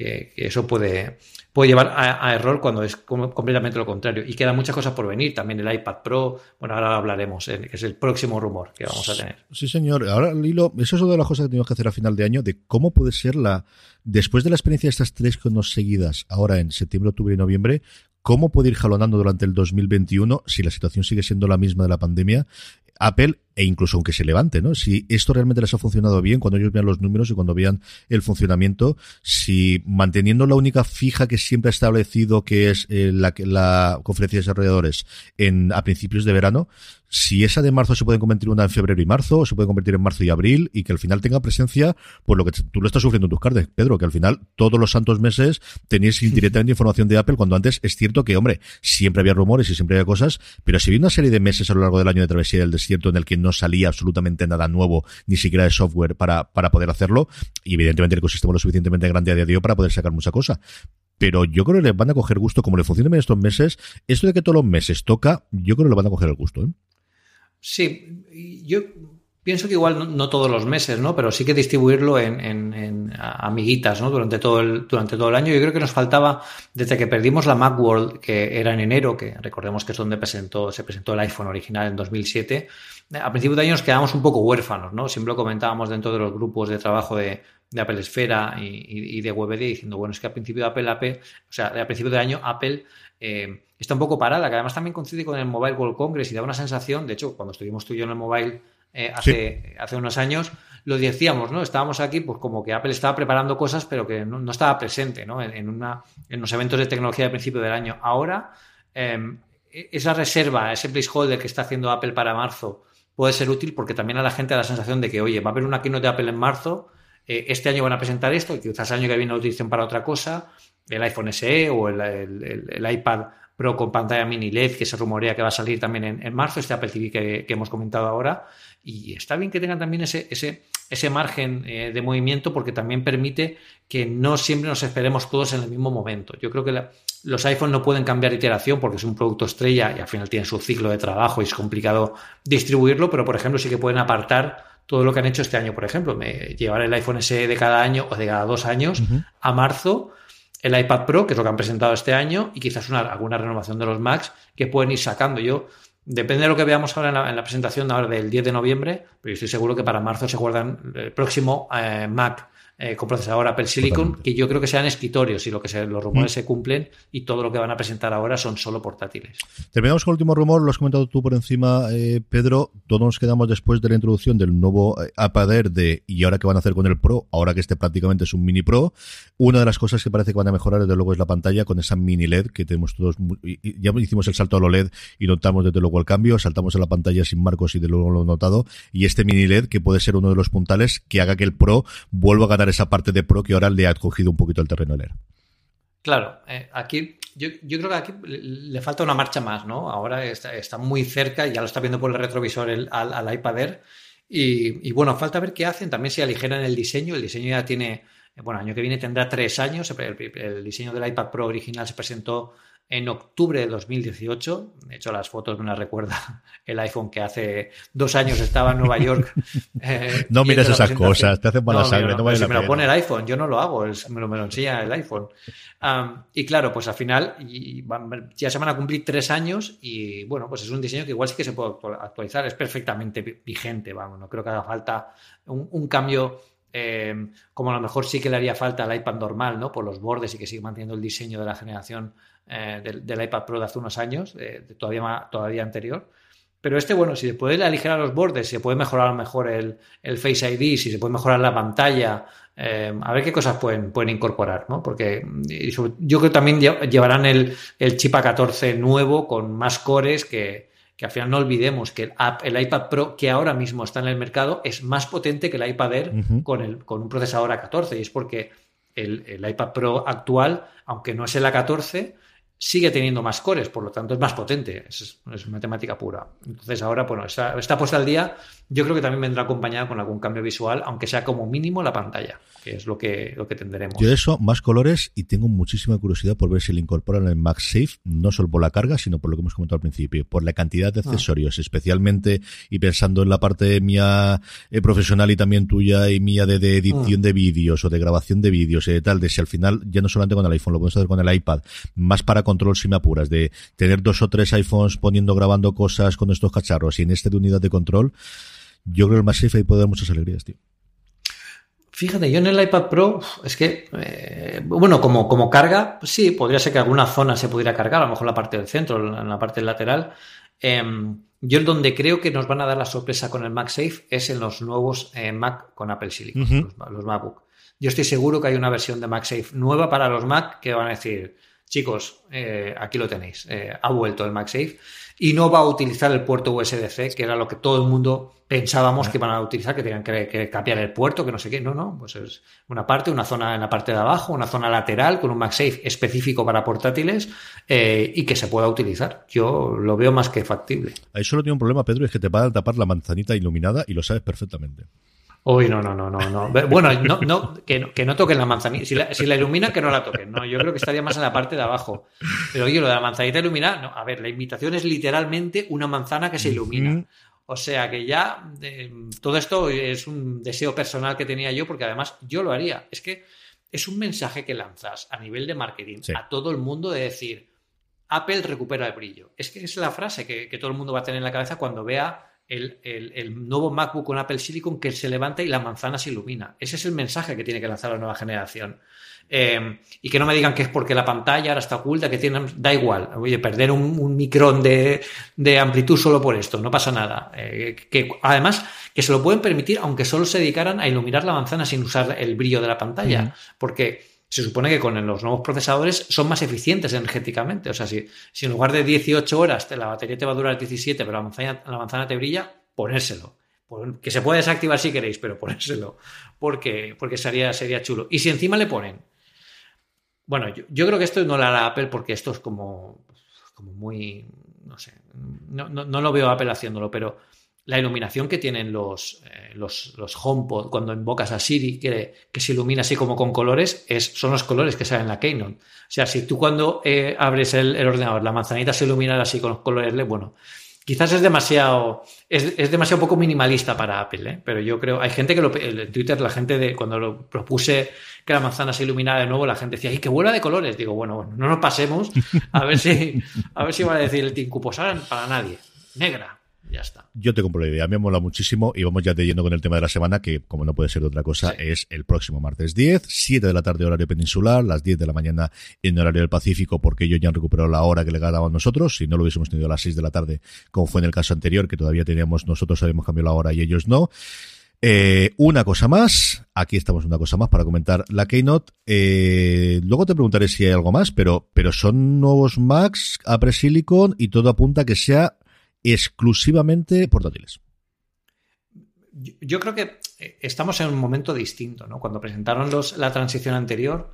Speaker 2: eso puede llevar a error cuando es completamente lo contrario. Y quedan muchas cosas por venir. También el iPad Pro, bueno, ahora hablaremos, que es el próximo rumor que vamos a tener.
Speaker 1: Sí, señor. Ahora, Lilo, eso es una de las cosas que tenemos que hacer a final de año, de cómo puede ser después de la experiencia de estas 3 Keynote seguidas, ahora en septiembre, octubre y noviembre, cómo puede ir jalonando durante el 2021 si la situación sigue siendo la misma de la pandemia, Apple, e incluso aunque se levante, ¿no? Si esto realmente les ha funcionado bien, cuando ellos vean los números y cuando vean el funcionamiento, si manteniendo la única fija que siempre ha establecido, que es la conferencia de desarrolladores a principios de verano, si esa de marzo se puede convertir en una en febrero y marzo, o se puede convertir en marzo y abril, y que al final tenga presencia, por lo que tú lo estás sufriendo en tus carnes, Pedro, que al final todos los santos meses teníais indirectamente información de Apple, cuando antes es cierto que, hombre, siempre había rumores y siempre había cosas, pero si había una serie de meses a lo largo del año de travesía del desierto en el que no salía absolutamente nada nuevo, ni siquiera de software para poder hacerlo, y evidentemente el ecosistema lo suficientemente grande a día de hoy para poder sacar mucha cosa. Pero yo creo que les van a coger gusto, como le funcionen en estos meses, esto de que todos los meses toca, yo creo que le van a coger el gusto, ¿eh?
Speaker 2: Sí, yo pienso que igual no todos los meses, ¿no? Pero sí que distribuirlo en amiguitas, ¿no? Durante todo el año. Yo creo que nos faltaba, desde que perdimos la Macworld, que era en enero, que recordemos que es donde se presentó el iPhone original en 2007, a principios de año nos quedamos un poco huérfanos, ¿no? Siempre lo comentábamos dentro de los grupos de trabajo de Apple Esfera y de WebD, diciendo, bueno, es que a principio de año Apple está un poco parada, que además también coincide con el Mobile World Congress y da una sensación, de hecho, cuando estuvimos tú y yo en el Mobile hace unos años, lo decíamos, ¿no? Estábamos aquí, pues como que Apple estaba preparando cosas, pero que no estaba presente, ¿no? En los eventos de tecnología de principio del año. Ahora, esa reserva, ese placeholder que está haciendo Apple para marzo puede ser útil, porque también a la gente da la sensación de que, oye, va a haber una keynote de Apple en marzo, este año van a presentar esto, y quizás el año que viene lo utilicen para otra cosa. el iPhone SE o el iPad Pro con pantalla mini LED, que se rumorea que va a salir también en marzo, este Apple TV que hemos comentado ahora. Y está bien que tengan también ese margen de movimiento, porque también permite que no siempre nos esperemos todos en el mismo momento. Yo creo que los iPhones no pueden cambiar iteración porque es un producto estrella y al final tienen su ciclo de trabajo y es complicado distribuirlo, pero por ejemplo sí que pueden apartar todo lo que han hecho este año. Por ejemplo, llevar el iPhone SE de cada año o de cada 2 años a marzo, el iPad Pro, que es lo que han presentado este año, y quizás alguna renovación de los Macs que pueden ir sacando. Depende de lo que veamos ahora en la presentación ahora del 10 de noviembre, pero yo estoy seguro que para marzo se guardan el próximo Mac con procesador Apple Silicon,
Speaker 1: Totalmente.
Speaker 2: que yo creo que sean escritorios y los rumores se cumplen y todo lo que van a presentar ahora son solo portátiles.
Speaker 1: Terminamos con el último rumor, lo has comentado tú por encima, Pedro. Todos nos quedamos después de la introducción del nuevo iPad Air y ahora qué van a hacer con el Pro, ahora que este prácticamente es un mini Pro. Una de las cosas que parece que van a mejorar desde luego es la pantalla con esa mini LED que tenemos todos. Ya hicimos el salto a lo LED y notamos desde luego el cambio, saltamos a la pantalla sin marcos y de luego lo he notado, y este mini LED que puede ser uno de los puntales que haga que el Pro vuelva a ganar esa parte de Pro que ahora le ha cogido un poquito el terreno al Air.
Speaker 2: Claro, aquí yo creo que aquí le falta una marcha más, ¿no? Ahora está muy cerca, ya lo está viendo por el retrovisor al iPad Air y bueno, falta ver qué hacen, también si aligeran el diseño ya tiene, bueno, año que viene tendrá 3 años, el diseño del iPad Pro original se presentó en octubre de 2018. De hecho, las fotos me las recuerda el iPhone que hace 2 años estaba en Nueva York.
Speaker 1: No mires esas cosas, te hacen mala sangre. No vale la
Speaker 2: me lo
Speaker 1: pena.
Speaker 2: pone el iPhone, yo no lo hago, me lo enseña el iPhone. Y claro, pues al final ya se van a cumplir 3 años y bueno, pues es un diseño que igual sí que se puede actualizar, es perfectamente vigente, vamos, no creo que haga falta un cambio. Como a lo mejor sí que le haría falta al iPad normal, ¿no? Por los bordes y que sigue manteniendo el diseño de la generación del iPad Pro de hace unos años, todavía anterior. Pero bueno, si se puede aligerar los bordes, si se puede mejorar a lo mejor el Face ID, si se puede mejorar la pantalla, a ver qué cosas pueden incorporar, ¿no? Porque yo creo que también llevarán el chip A14 nuevo con más cores que al final no olvidemos que el iPad Pro que ahora mismo está en el mercado es más potente que el iPad Air con un procesador A14, y es porque el iPad Pro actual, aunque no es el A14, sigue teniendo más cores, por lo tanto es más potente, es matemática pura. Entonces ahora, bueno, está puesta al día, yo creo que también vendrá acompañada con algún cambio visual, aunque sea como mínimo la pantalla, que es lo que tendremos.
Speaker 1: Yo de eso, más colores, y tengo muchísima curiosidad por ver si le incorporan el MagSafe, no solo por la carga, sino por lo que hemos comentado al principio, por la cantidad de accesorios, especialmente, y pensando en la parte mía profesional y también tuya y mía de edición de vídeos o de grabación de vídeos y de tal, de si al final, ya no solamente con el iPhone, lo podemos hacer con el iPad, más para control si me apuras, de tener 2 o 3 iPhones grabando cosas con estos cacharros y en de unidad de control, yo creo que el MagSafe ahí puede dar muchas alegrías, tío.
Speaker 2: Fíjate, yo en el iPad Pro, es que, bueno, como carga, sí, podría ser que alguna zona se pudiera cargar, a lo mejor la parte del centro, en la parte lateral. Yo donde creo que nos van a dar la sorpresa con el MagSafe es en los nuevos Mac con Apple Silicon, los MacBook. Yo estoy seguro que hay una versión de MagSafe nueva para los Mac que van a decir, chicos, aquí lo tenéis, ha vuelto el MagSafe y no va a utilizar el puerto USB-C, que era lo que todo el mundo pensábamos que iban a utilizar, que tenían que cambiar el puerto, que no sé qué. No, pues es una zona en la parte de abajo, una zona lateral con un MagSafe específico para portátiles y que se pueda utilizar. Yo lo veo más que factible.
Speaker 1: Ahí solo tiene un problema, Pedro, es que te van a tapar la manzanita iluminada y lo sabes perfectamente.
Speaker 2: Uy, no. Bueno, que no toquen la manzanita. Si la ilumina, que no la toquen. No, yo creo que estaría más en la parte de abajo. Pero oye, lo de la manzanita iluminada, no. A ver, la invitación es literalmente una manzana que se ilumina. O sea que ya todo esto es un deseo personal que tenía yo, porque además yo lo haría. Es que es un mensaje que lanzas a nivel de marketing a todo el mundo de decir, Apple recupera el brillo. Es que es la frase que todo el mundo va a tener en la cabeza cuando vea el nuevo MacBook con Apple Silicon que se levanta y la manzana se ilumina. Ese es el mensaje que tiene que lanzar la nueva generación. Y que no me digan que es porque la pantalla ahora está oculta, da igual. Oye, perder un micrón de amplitud solo por esto, no pasa nada. Que además, que se lo pueden permitir aunque solo se dedicaran a iluminar la manzana sin usar el brillo de la pantalla. Porque se supone que con los nuevos procesadores son más eficientes energéticamente. O sea, si en lugar de 18 horas la batería te va a durar 17, pero la manzana te brilla, ponérselo. Que se puede desactivar si queréis, pero ponérselo. Porque sería chulo. Y si encima le ponen Bueno, yo creo que esto no lo hará Apple porque esto es como muy, no sé, no lo veo Apple haciéndolo, pero la iluminación que tienen los HomePod cuando invocas a Siri, que se ilumina así como con colores, son los colores que salen en la Keynote. O sea, si tú cuando abres el ordenador, la manzanita se ilumina así con los colores LED, bueno, quizás es demasiado poco minimalista para Apple, ¿eh? Pero yo creo, hay gente que en Twitter, la gente cuando lo propuse que la manzana se iluminara de nuevo, la gente decía, ¡ay, que vuela de colores! Digo, bueno, no nos pasemos, a ver si va a decir el Tim Cook, pues ahora para nadie, negra. Ya está.
Speaker 1: Yo te compro la idea, me ha molado muchísimo y vamos ya de lleno con el tema de la semana, que como no puede ser de otra cosa, sí, es el próximo martes 10, 7 de la tarde horario peninsular, las 10 de la mañana en horario del Pacífico, porque ellos ya han recuperado la hora que le ganaban nosotros. Si no lo hubiésemos tenido a las 6 de la tarde, como fue en el caso anterior, que todavía teníamos, nosotros habíamos cambiado la hora y ellos no. Una cosa más, aquí estamos una cosa más para comentar la Keynote. Luego te preguntaré si hay algo más, pero son nuevos Macs, Apple Silicon y todo apunta a que sea exclusivamente portátiles.
Speaker 2: Yo creo que estamos en un momento distinto, ¿no? Cuando presentaron la transición anterior,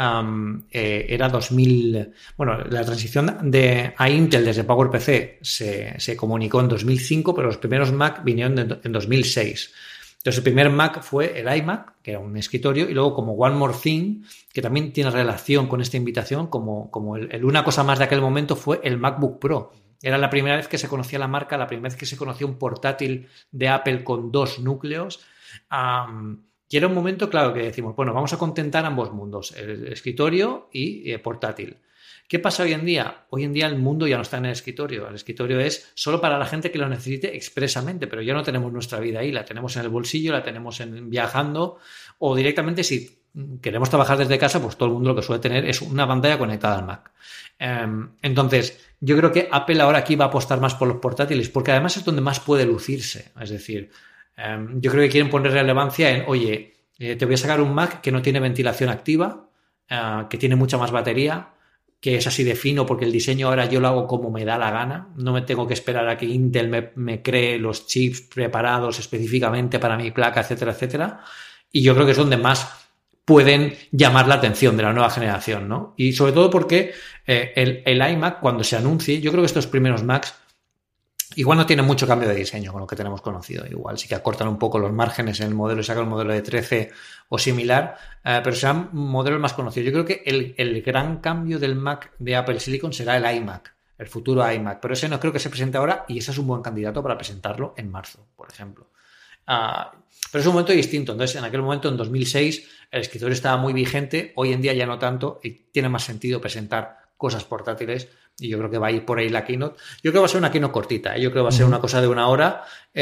Speaker 2: era 2000. Bueno, la transición a Intel desde PowerPC se comunicó en 2005, pero los primeros Mac vinieron en 2006. Entonces, el primer Mac fue el iMac, que era un escritorio, y luego como One More Thing, que también tiene relación con esta invitación, como una cosa más de aquel momento fue el MacBook Pro. Era la primera vez que se conocía la marca, la primera vez que se conocía un portátil de Apple con 2 núcleos. Y era un momento, claro, que decimos, bueno, vamos a contentar ambos mundos, el escritorio y portátil. ¿Qué pasa hoy en día? Hoy en día el mundo ya no está en el escritorio. El escritorio es solo para la gente que lo necesite expresamente, pero ya no tenemos nuestra vida ahí. La tenemos en el bolsillo, la tenemos viajando, o directamente si queremos trabajar desde casa, pues todo el mundo lo que suele tener es una pantalla conectada al Mac. Entonces, yo creo que Apple ahora aquí va a apostar más por los portátiles, porque además es donde más puede lucirse. Es decir, yo creo que quieren poner relevancia en, oye, te voy a sacar un Mac que no tiene ventilación activa, que tiene mucha más batería, que es así de fino porque el diseño ahora yo lo hago como me da la gana, no me tengo que esperar a que Intel me cree los chips preparados específicamente para mi placa, etcétera, etcétera. Y yo creo que es donde más pueden llamar la atención de la nueva generación, ¿no? Y sobre todo porque el iMac, cuando se anuncie, yo creo que estos primeros Macs igual no tienen mucho cambio de diseño con lo que tenemos conocido. Igual sí que acortan un poco los márgenes en el modelo y sacan el modelo de 13 o similar, pero serán modelos más conocidos. Yo creo que el gran cambio del Mac de Apple Silicon será el iMac, el futuro iMac, pero ese no creo que se presente ahora y ese es un buen candidato para presentarlo en marzo, por ejemplo. Pero es un momento distinto. Entonces, en aquel momento, en 2006, el escritorio estaba muy vigente, hoy en día ya no tanto y tiene más sentido presentar cosas portátiles y yo creo que va a ir por ahí la keynote. Yo creo que va a ser una keynote cortita, ¿eh? Yo creo que va a ser una cosa de una hora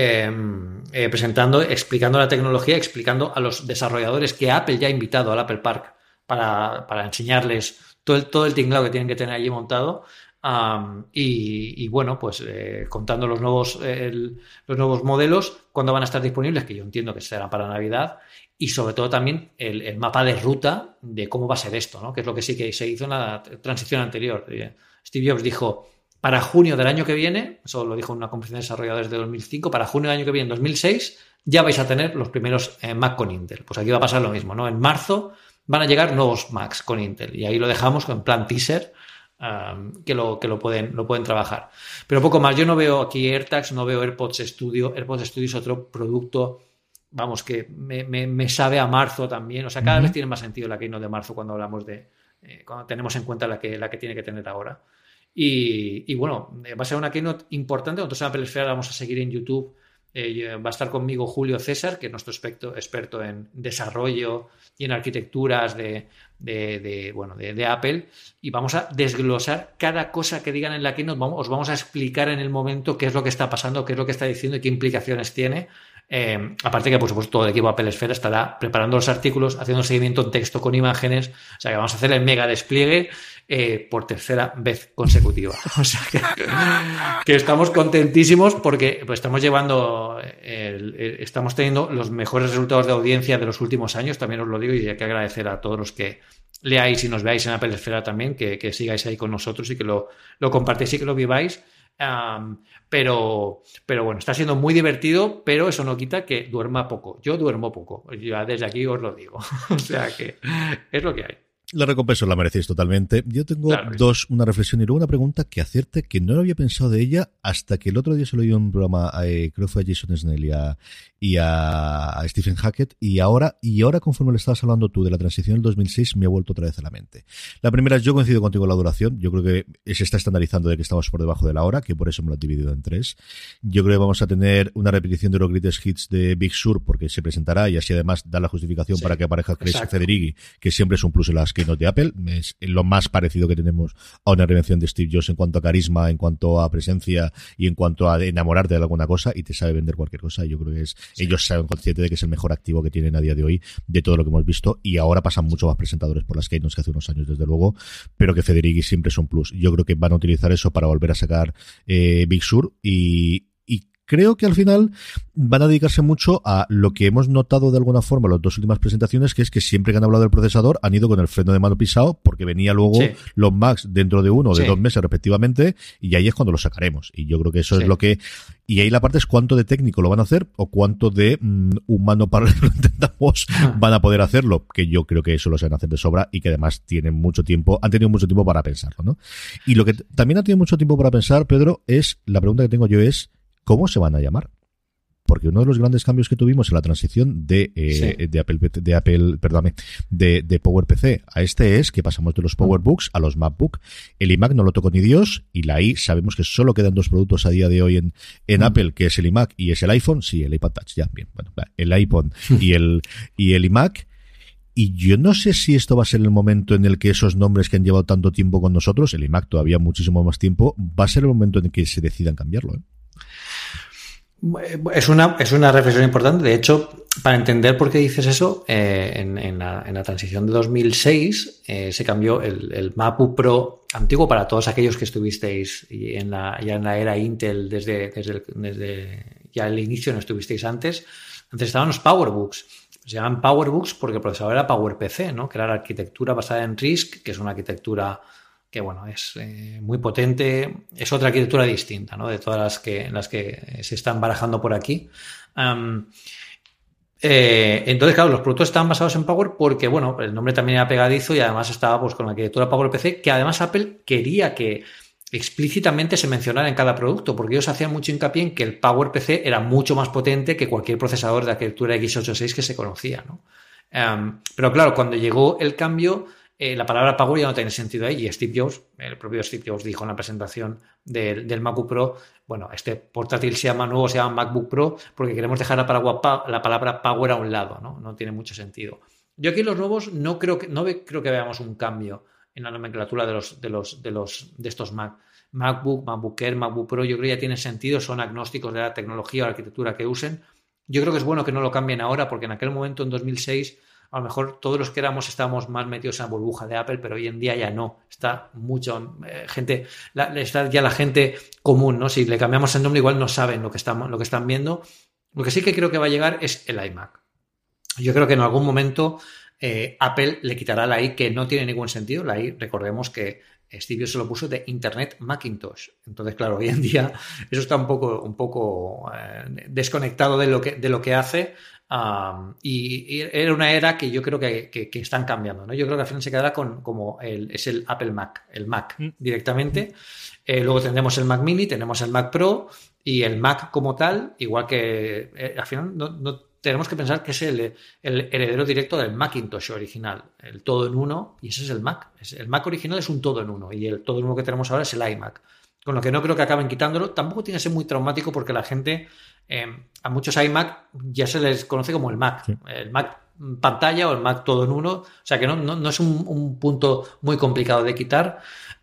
Speaker 2: explicando la tecnología, explicando a los desarrolladores que Apple ya ha invitado al Apple Park para enseñarles todo el tinglado que tienen que tener allí montado. Y bueno, pues contando los nuevos modelos, cuándo van a estar disponibles, que yo entiendo que será para Navidad, y sobre todo también el mapa de ruta de cómo va a ser esto, ¿no? Que es lo que sí que se hizo en la transición anterior. Steve Jobs dijo, para junio del año que viene, eso lo dijo en una conferencia de desarrolladores de 2005, para junio del año que viene, 2006, ya vais a tener los primeros Mac con Intel. Pues aquí va a pasar lo mismo, ¿no? En marzo van a llegar nuevos Macs con Intel, y ahí lo dejamos en plan teaser, que lo pueden trabajar. Pero poco más. Yo no veo aquí AirTags, no veo AirPods Studio. AirPods Studio es otro producto, vamos, que me sabe a marzo también. O sea, cada vez tiene más sentido la keynote de marzo cuando hablamos cuando tenemos en cuenta la que tiene que tener ahora. Y bueno, va a ser una keynote importante. Nosotros en Apple Esfera la vamos a seguir en YouTube. Va a estar conmigo Julio César, que es nuestro experto en desarrollo y en arquitecturas de Apple, y vamos a desglosar cada cosa que digan en la keynote. Os vamos a explicar en el momento qué es lo que está pasando, qué es lo que está diciendo y qué implicaciones tiene. Aparte que, por supuesto, todo el equipo Apple Esfera estará preparando los artículos, haciendo un seguimiento en texto con imágenes. O sea que vamos a hacer el mega despliegue por tercera vez consecutiva. O sea que estamos contentísimos porque pues, estamos teniendo los mejores resultados de audiencia de los últimos años, también os lo digo, y hay que agradecer a todos los que leáis y nos veáis en Apple Esfera también, que sigáis ahí con nosotros y que lo compartáis y que lo viváis. Pero bueno, está siendo muy divertido, pero eso no quita que duerma poco. Yo duermo poco, ya desde aquí os lo digo. O sea que es lo que hay.
Speaker 1: La recompensa la merecéis totalmente. Yo tengo una reflexión y luego una pregunta que acierte, que no lo había pensado de ella hasta que el otro día se lo dio en un programa, creo que fue a Jason Snell y a Stephen Hackett, y ahora conforme le estabas hablando tú de la transición del 2006, me ha vuelto otra vez a la mente. La primera es, yo coincido contigo en la duración. Yo creo que se está estandarizando de que estamos por debajo de la hora, que por eso me lo he dividido en 3. Yo creo que vamos a tener una repetición de los greatest hits de Big Sur, porque se presentará y así además da la justificación para que aparezca Chris Federighi, que siempre es un plus en las keynote de Apple. Es lo más parecido que tenemos a una reinvención de Steve Jobs en cuanto a carisma, en cuanto a presencia y en cuanto a enamorarte de alguna cosa, y te sabe vender cualquier cosa. Y yo creo que ellos saben consciente de que es el mejor activo que tienen a día de hoy de todo lo que hemos visto, y ahora pasan mucho más presentadores por las keynotes que hace unos años, desde luego, pero que Federighi siempre es un plus. Yo creo que van a utilizar eso para volver a sacar Big Sur, y creo que al final van a dedicarse mucho a lo que hemos notado de alguna forma en las dos últimas presentaciones, que es que siempre que han hablado del procesador han ido con el freno de mano pisado, porque venía luego los Macs dentro de 1 o de 2 meses respectivamente, y ahí es cuando lo sacaremos. Y yo creo que eso es lo que... Y ahí la parte es cuánto de técnico lo van a hacer o cuánto de humano, para que lo entendamos, van a poder hacerlo, que yo creo que eso lo saben hacer de sobra y que además han tenido mucho tiempo para pensarlo, ¿no? Y lo que también ha tenido mucho tiempo para pensar, Pedro, es, la pregunta que tengo yo es, ¿cómo se van a llamar? Porque uno de los grandes cambios que tuvimos en la transición de PowerPC a es que pasamos de los PowerBooks a los MacBook. El iMac no lo tocó ni Dios, y la i sabemos que solo quedan 2 productos a día de hoy en Apple, que es el iMac y es el iPhone. Sí, el iPad Touch, ya, bien, bueno, el iPhone y el iMac. Y yo no sé si esto va a ser el momento en el que esos nombres que han llevado tanto tiempo con nosotros, el iMac todavía muchísimo más tiempo, va a ser el momento en el que se decidan cambiarlo, ¿eh?
Speaker 2: Es una reflexión importante. De hecho, para entender por qué dices eso, en la transición de 2006 se cambió el MacBook Pro antiguo, para todos aquellos que estuvisteis ya en la era Intel desde ya el inicio, no estuvisteis antes. Antes estaban los PowerBooks. Se llaman PowerBooks porque el procesador era PowerPC, ¿no? Que era la arquitectura basada en RISC, que es una arquitectura que, bueno, es muy potente. Es otra arquitectura distinta, ¿no? De todas las que se están barajando por aquí. Entonces, claro, los productos estaban basados en Power porque, bueno, el nombre también era pegadizo y además estaba pues con la arquitectura PowerPC, que además Apple quería que explícitamente se mencionara en cada producto, porque ellos hacían mucho hincapié en que el PowerPC era mucho más potente que cualquier procesador de arquitectura x86 que se conocía, ¿no? Pero claro, cuando llegó el cambio, la palabra Power ya no tiene sentido ahí, y el propio Steve Jobs dijo en la presentación del MacBook Pro, bueno, este portátil se llama MacBook Pro porque queremos dejar la palabra Power a un lado, ¿no? No tiene mucho sentido. Yo aquí en los nuevos no creo que veamos un cambio en la nomenclatura de estos MacBook, MacBook Air, MacBook Pro. Yo creo que ya tiene sentido, son agnósticos de la tecnología o la arquitectura que usen. Yo creo que es bueno que no lo cambien ahora, porque en aquel momento, en 2006, a lo mejor todos los que estábamos más metidos en la burbuja de Apple, pero hoy en día ya no. Está mucho está ya la gente común, ¿no? Si le cambiamos el nombre, igual no saben lo que están viendo. Lo que sí que creo que va a llegar es el iMac. Yo creo que en algún momento Apple le quitará la i, que no tiene ningún sentido. La i, recordemos que Steve Jobs se lo puso de Internet Macintosh. Entonces, claro, hoy en día eso está un poco desconectado de lo que hace. Y era una era que yo creo que están cambiando, ¿no? Yo creo que al final se quedará como es el Apple Mac, el Mac directamente. Luego tendremos el Mac Mini, tenemos el Mac Pro y el Mac como tal, igual que al final no tenemos que pensar que es el heredero directo del Macintosh original, el todo en uno, y ese es el Mac. El Mac original es un todo en uno, y el todo en uno que tenemos ahora es el iMac. Con lo que no creo que acaben quitándolo. Tampoco tiene que ser muy traumático, porque la gente, a muchos iMac ya se les conoce como el Mac. Sí. El Mac pantalla o el Mac todo en uno. O sea que no es un punto muy complicado de quitar.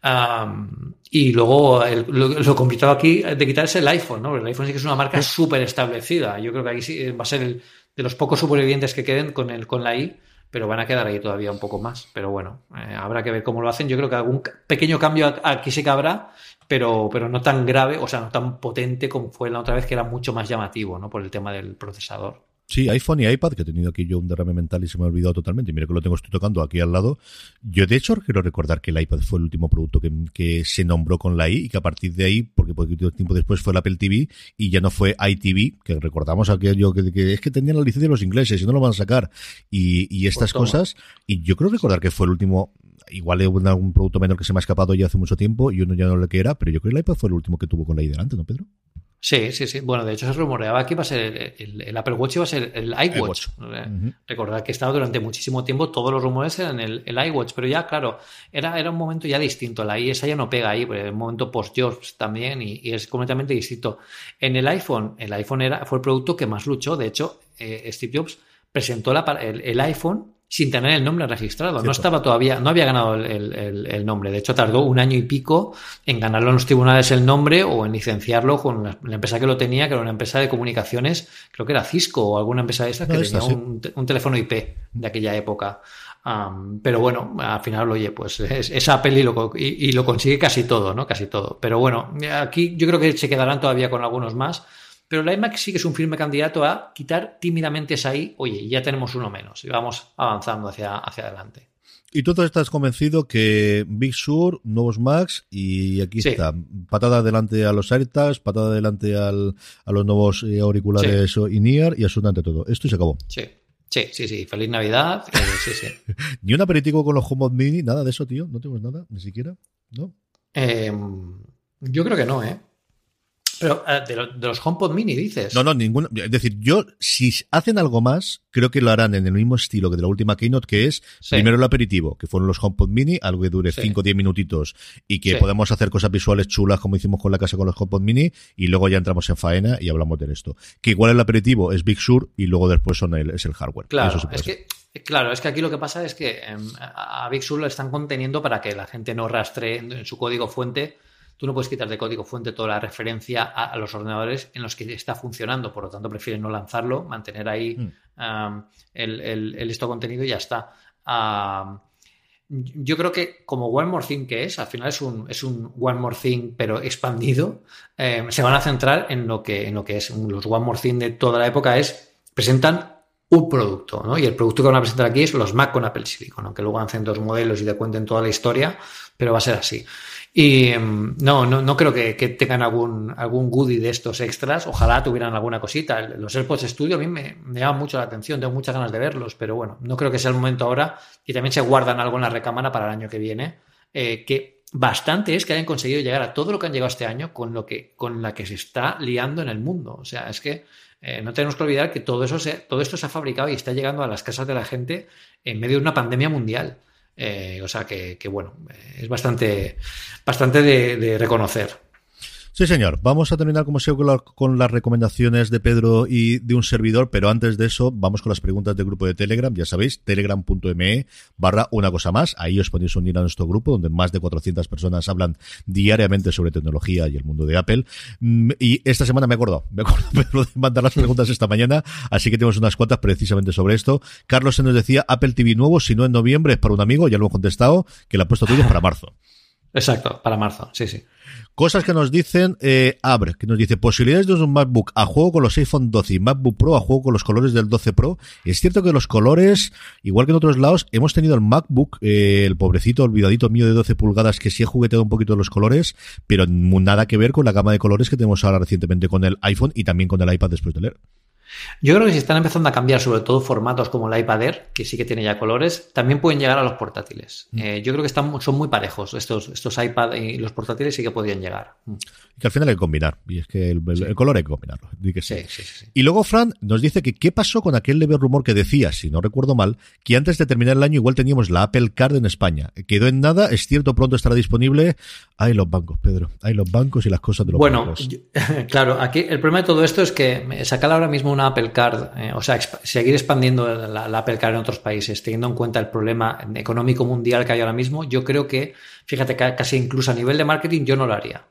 Speaker 2: Y luego lo complicado aquí de quitar es el iPhone, ¿no? El iPhone sí que es una marca súper establecida. Yo creo que ahí sí va a ser de los pocos supervivientes que queden con la i, pero van a quedar ahí todavía un poco más. Pero bueno, habrá que ver cómo lo hacen. Yo creo que algún pequeño cambio aquí sí que habrá, pero no tan grave, o sea, no tan potente como fue la otra vez, que era mucho más llamativo, ¿no? Por el tema del procesador.
Speaker 1: Sí, iPhone y iPad, que he tenido aquí yo un derrame mental y se me ha olvidado totalmente. Y mira que lo estoy tocando aquí al lado. Yo, de hecho, quiero recordar que el iPad fue el último producto que se nombró con la i, y que a partir de ahí, porque poquito tiempo después fue el Apple TV, y ya no fue iTV, que recordamos aquello que es que tenían la licencia de los ingleses y no lo van a sacar, y estas cosas. Y yo creo recordar que fue el último igual es algún producto menor que se me ha escapado ya hace mucho tiempo y uno ya no lo que era, pero yo creo que el iPad fue el último que tuvo con la I delante, ¿no, Pedro?
Speaker 2: Sí, sí, sí. Bueno, de hecho se rumoreaba que iba a ser el Apple Watch, iba a ser el iWatch. Recordad que estaba durante muchísimo tiempo, todos los rumores eran el iWatch, pero ya, claro, era un momento ya distinto. La I esa ya no pega ahí, porque es un momento post-Jobs también y es completamente distinto. En el iPhone fue el producto que más luchó. De hecho, Steve Jobs presentó el iPhone sin tener el nombre registrado. Cierto. No estaba todavía, no había ganado el nombre. De hecho, tardó 1 año y pico en ganarlo en los tribunales el nombre o en licenciarlo con la empresa que lo tenía, que era una empresa de comunicaciones, creo que era Cisco o alguna empresa de estas que tenía un teléfono IP de aquella época. Pero bueno, al final, oye, pues es Apple y lo consigue casi todo, ¿no? Casi todo. Pero bueno, aquí yo creo que se quedarán todavía con algunos más. Pero la iMac sí que es un firme candidato a quitar tímidamente esa I, oye, ya tenemos uno menos y vamos avanzando hacia adelante.
Speaker 1: Y tú estás convencido que Big Sur, nuevos Macs, y aquí está, patada adelante a los AirTags, patada adelante a los nuevos auriculares in-ear y absolutamente todo. Esto y se acabó.
Speaker 2: Sí. Feliz Navidad. Sí.
Speaker 1: Ni un aperitivo con los HomePod Mini, nada de eso, tío. No tenemos nada, ni siquiera, ¿no?
Speaker 2: Yo creo que no, ¿eh? Pero de los HomePod Mini, dices.
Speaker 1: No, ninguno. Es decir, yo, si hacen algo más, creo que lo harán en el mismo estilo que de la última Keynote, que es primero el aperitivo, que fueron los HomePod Mini, algo que dure 5 o 10 minutitos y que podamos hacer cosas visuales chulas como hicimos con la casa con los HomePod Mini y luego ya entramos en faena y hablamos de esto. Que igual el aperitivo es Big Sur y luego después es el hardware.
Speaker 2: Claro, es que aquí lo que pasa es que a Big Sur lo están conteniendo para que la gente no rastree en su código fuente. Tú no puedes quitar de código fuente toda la referencia a los ordenadores en los que está funcionando, por lo tanto prefieren no lanzarlo, mantener ahí el esto contenido y ya está. Yo creo que como One More Thing que es, al final es un One More Thing pero expandido, se van a centrar en lo que es los One More Thing de toda la época presentan un producto, ¿no? Y el producto que van a presentar aquí es los Mac con Apple Silicon, aunque luego hacen 2 modelos y te cuenten toda la historia, pero va a ser así. Y no creo que tengan algún goodie de estos extras. Ojalá tuvieran alguna cosita. Los AirPods Studio a mí me llaman mucho la atención, tengo muchas ganas de verlos, pero bueno, no creo que sea el momento ahora. Y también se guardan algo en la recámara para el año que viene, que bastante es que hayan conseguido llegar a todo lo que han llegado este año con la que se está liando en el mundo. O sea, es que no tenemos que olvidar que todo esto se ha fabricado y está llegando a las casas de la gente en medio de una pandemia mundial. O sea que bueno, es bastante de reconocer.
Speaker 1: Sí, señor. Vamos a terminar, como siempre, con las recomendaciones de Pedro y de un servidor, pero antes de eso, vamos con las preguntas del grupo de Telegram. Ya sabéis, telegram.me/una cosa más. Ahí os podéis unir a nuestro grupo, donde más de 400 personas hablan diariamente sobre tecnología y el mundo de Apple. Y esta semana me acuerdo Pedro, de mandar las preguntas esta mañana, así que tenemos unas cuantas precisamente sobre esto. Carlos se nos decía, Apple TV nuevo, si no en noviembre, es para un amigo, ya lo hemos contestado, que la ha puesto tuyo para marzo.
Speaker 2: Exacto, para marzo, sí.
Speaker 1: Cosas que nos dicen, Abre, que nos dice, posibilidades de un MacBook a juego con los iPhone 12 y MacBook Pro a juego con los colores del 12 Pro. Es cierto que los colores, igual que en otros lados, hemos tenido el MacBook, el pobrecito olvidadito mío de 12 pulgadas, que sí ha jugueteado un poquito los colores, pero nada que ver con la gama de colores que tenemos ahora recientemente con el iPhone y también con el iPad después de leer.
Speaker 2: Yo creo que si están empezando a cambiar sobre todo formatos como el iPad Air, que sí que tiene ya colores, también pueden llegar a los portátiles. Yo creo que son muy parejos. Estos iPad y los portátiles sí que podrían llegar.
Speaker 1: Y que al final hay que combinar. Y es que el color hay que combinarlo. Sí. Y luego Fran nos dice que qué pasó con aquel leve rumor que decía, si no recuerdo mal, que antes de terminar el año igual teníamos la Apple Card en España. Quedó en nada, es cierto, pronto estará disponible. Hay los bancos, Pedro. Hay los bancos y las cosas de los bancos.
Speaker 2: Bueno, claro, aquí el problema de todo esto es que sacar ahora mismo una Apple Card, seguir expandiendo la Apple Card en otros países, teniendo en cuenta el problema económico mundial que hay ahora mismo, yo creo que, fíjate, casi incluso a nivel de marketing yo no lo haría.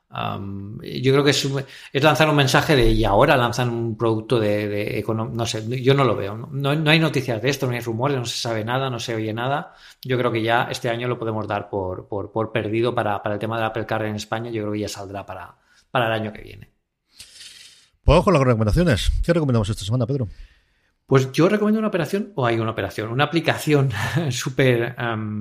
Speaker 2: Yo creo que es lanzar un mensaje y ahora lanzan un producto no sé, yo no lo veo. No hay noticias de esto, no hay rumores, no se sabe nada, no se oye nada. Yo creo que ya este año lo podemos dar por perdido para el tema de la Apple Card en España. Yo creo que ya saldrá para el año que viene.
Speaker 1: Pues vamos con las recomendaciones. ¿Qué recomendamos esta semana, Pedro?
Speaker 2: Pues yo recomiendo una aplicación súper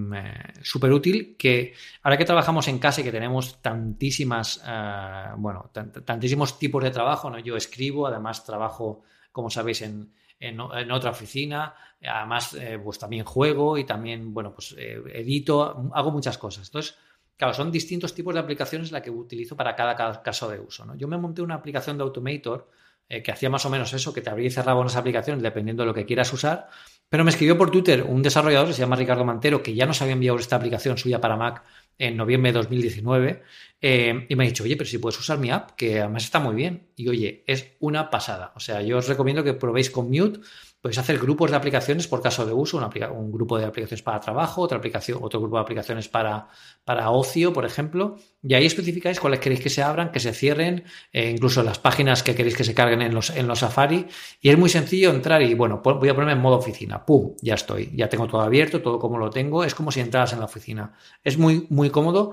Speaker 2: útil que ahora que trabajamos en casa y que tenemos tantísimos tipos de trabajo, ¿no? Yo escribo, además trabajo, como sabéis, en en otra oficina. Además, pues también juego y también, bueno, pues edito, hago muchas cosas. Entonces, claro, son distintos tipos de aplicaciones las que utilizo para cada caso de uso, ¿no? Yo me monté una aplicación de Automator que hacía más o menos eso, que te abría y cerraba unas aplicaciones dependiendo de lo que quieras usar, pero me escribió por Twitter un desarrollador que se llama Ricardo Mantero, que ya nos había enviado esta aplicación suya para Mac en noviembre de 2019, y me ha dicho, oye, pero si puedes usar mi app, que además está muy bien, y oye, es una pasada. O sea, yo os recomiendo que probéis con Mute. Podéis hacer grupos de aplicaciones por caso de uso, un grupo de aplicaciones para trabajo, otro grupo de aplicaciones para ocio, por ejemplo, y ahí especificáis cuáles queréis que se abran, que se cierren, incluso las páginas que queréis que se carguen en los Safari, y es muy sencillo entrar y, bueno, voy a ponerme en modo oficina, ¡pum!, ya estoy, ya tengo todo abierto, todo como lo tengo, es como si entraras en la oficina. Es muy, muy cómodo.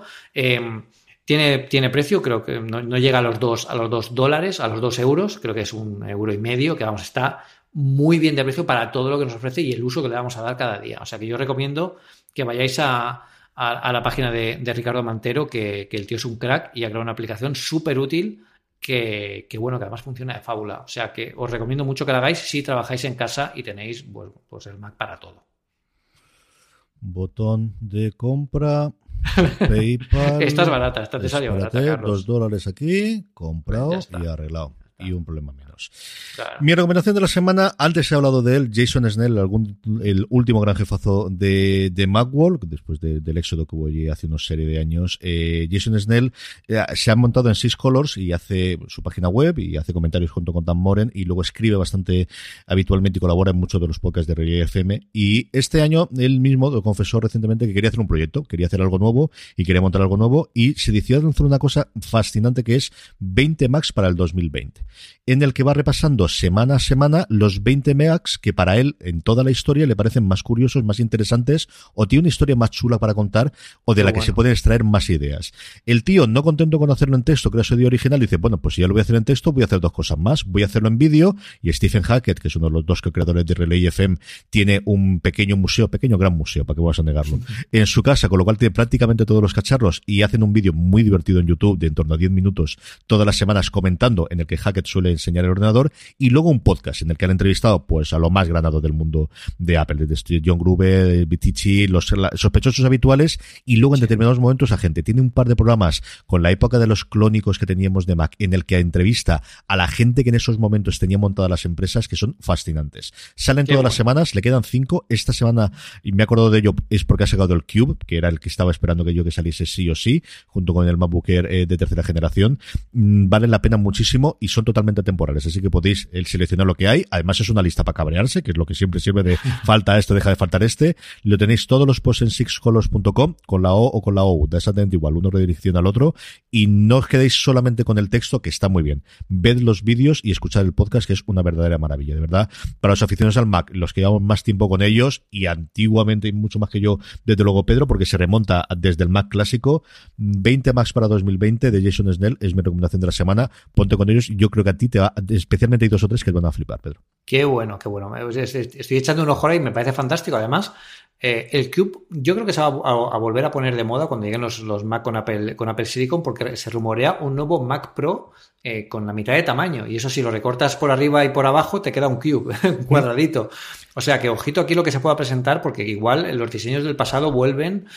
Speaker 2: Tiene precio, creo que no llega a los $2, a los 2 euros, creo que es €1,50, que vamos, está muy bien de precio para todo lo que nos ofrece y el uso que le vamos a dar cada día. O sea que yo recomiendo que vayáis a la página de Ricardo Mantero, que el tío es un crack y ha creado una aplicación súper útil que bueno, que además funciona de fábula. O sea que os recomiendo mucho que la hagáis si trabajáis en casa y tenéis, bueno, pues el Mac para todo.
Speaker 1: Botón de compra, PayPal.
Speaker 2: Esta es barata, esta te salió barata, Carlos.
Speaker 1: $2 aquí, comprado y arreglado. Y un problema menos.
Speaker 2: Claro.
Speaker 1: Mi recomendación de la semana, antes he hablado de él, Jason Snell, el último gran jefazo de Macworld, después del éxodo que hubo allí hace una serie de años. Jason Snell se ha montado en Six Colors y hace su página web y hace comentarios junto con Dan Moren y luego escribe bastante habitualmente y colabora en muchos de los podcasts de Relay FM. Y este año él mismo lo confesó recientemente que quería hacer un proyecto, quería hacer algo nuevo y quería montar algo nuevo y se decidió a lanzar una cosa fascinante que es 20 Macs para el 2020. En el que va repasando semana a semana los 20 Macs que para él en toda la historia le parecen más curiosos, más interesantes o tiene una historia más chula para contar o de la que se pueden extraer más ideas. El tío, no contento con hacerlo en texto, que era su idea original, dice, bueno, pues si ya lo voy a hacer en texto, voy a hacer dos cosas más. Voy a hacerlo en vídeo y Stephen Hackett, que es uno de los dos creadores de Relay FM, tiene un pequeño gran museo, para que vas a negarlo, en su casa, con lo cual tiene prácticamente todos los cacharros y hacen un vídeo muy divertido en YouTube de en torno a 10 minutos todas las semanas comentando, en el que Hackett suele enseñar el ordenador, y luego un podcast en el que han entrevistado pues a lo más granado del mundo de Apple, desde John Gruber, Vitici, los sospechosos habituales, y luego en determinados momentos a gente. Tiene un par de programas con la época de los clónicos que teníamos de Mac, en el que entrevista a la gente que en esos momentos tenía montadas las empresas, que son fascinantes. Salen todas las semanas, le quedan 5. Esta semana, y me he acordado de ello, es porque ha sacado el Cube, que era el que estaba esperando que saliese sí o sí, junto con el MacBook Air de tercera generación. Valen la pena muchísimo y son totalmente temporales, así que podéis seleccionar lo que hay. Además es una lista para cabrearse, que es lo que siempre sirve de falta esto, deja de faltar este. Lo tenéis todos los posts en sixcolors.com, con la O o con la OU, da exactamente igual, uno redirecciona al otro, y no os quedéis solamente con el texto, que está muy bien. Ved los vídeos y escuchad el podcast, que es una verdadera maravilla, de verdad. Para los aficionados al Mac, los que llevamos más tiempo con ellos, y antiguamente, y mucho más que yo, desde luego Pedro, porque se remonta desde el Mac clásico, 20 Macs para 2020 de Jason Snell es mi recomendación de la semana. Ponte con ellos y yo creo que a ti te va, especialmente hay 2 o 3 que te van a flipar, Pedro.
Speaker 2: Qué bueno, qué bueno. Estoy echando un ojo ahora y me parece fantástico. Además, el Cube yo creo que se va a volver a poner de moda cuando lleguen los Mac con Apple Silicon, porque se rumorea un nuevo Mac Pro con la mitad de tamaño, y eso si lo recortas por arriba y por abajo te queda un Cube, un cuadradito. O sea que ojito aquí lo que se pueda presentar, porque igual los diseños del pasado vuelven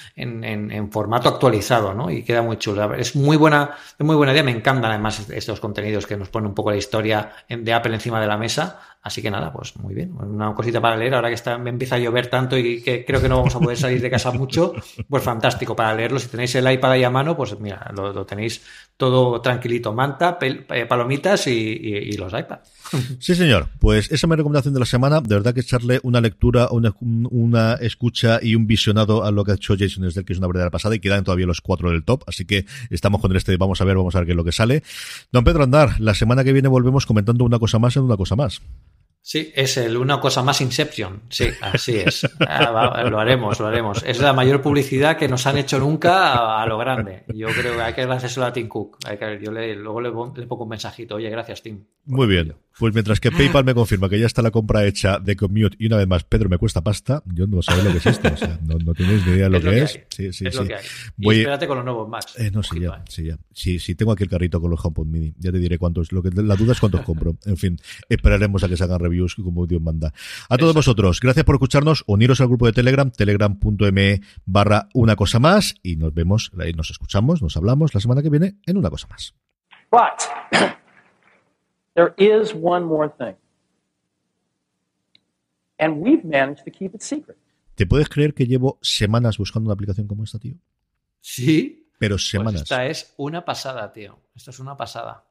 Speaker 2: en formato actualizado, ¿no? Y queda muy chulo. Es muy buena idea. Me encantan además estos contenidos que nos ponen un poco la historia de Apple encima de la mesa. Así que nada, pues muy bien. Una cosita para leer ahora que me empieza a llover tanto y que creo que no vamos a poder salir de casa mucho. Pues fantástico para leerlo. Si tenéis el iPad ahí a mano, pues mira, lo tenéis todo tranquilito. Manta, palomitas y los iPads.
Speaker 1: Sí, señor. Pues esa es mi recomendación de la semana. De verdad que echarle una lectura, una escucha y un visionado a lo que ha hecho Jason Snell, que es una verdadera pasada, y quedan todavía los 4 del top. Así que estamos con vamos a ver qué es lo que sale. Don Pedro Andar, la semana que viene volvemos comentando una cosa más en una cosa más.
Speaker 2: Sí, es una cosa más Inception. Sí, así es. Lo haremos. Es la mayor publicidad que nos han hecho nunca a lo grande. Yo creo que hay que agradecérselo a Tim Cook. Yo luego le pongo un mensajito. Oye, gracias, Tim.
Speaker 1: Muy bien. Pues mientras que PayPal me confirma que ya está la compra hecha de Commute, y una vez más, Pedro, me cuesta pasta, yo no sabía lo que es esto. O sea, no tenéis ni idea de lo que es. Sí.
Speaker 2: Lo que hay. Y espérate con los nuevos Macs.
Speaker 1: No, sí, ya. Sí, tengo aquí el carrito con los HomePod Mini. Ya te diré cuántos. La duda es cuántos compro. En fin, esperaremos a que se hagan reviews reviews como Dios manda. A todos vosotros, gracias por escucharnos, uniros al grupo de Telegram, telegram.me/una cosa más, y nos vemos, nos escuchamos, nos hablamos la semana que viene en Una Cosa Más.
Speaker 3: But there is one more thing. And we've managed to keep it secret.
Speaker 1: ¿Te puedes creer que llevo semanas buscando una aplicación como esta, tío?
Speaker 2: Sí.
Speaker 1: Pero semanas.
Speaker 2: Pues esta es una pasada, tío. Esto es una pasada.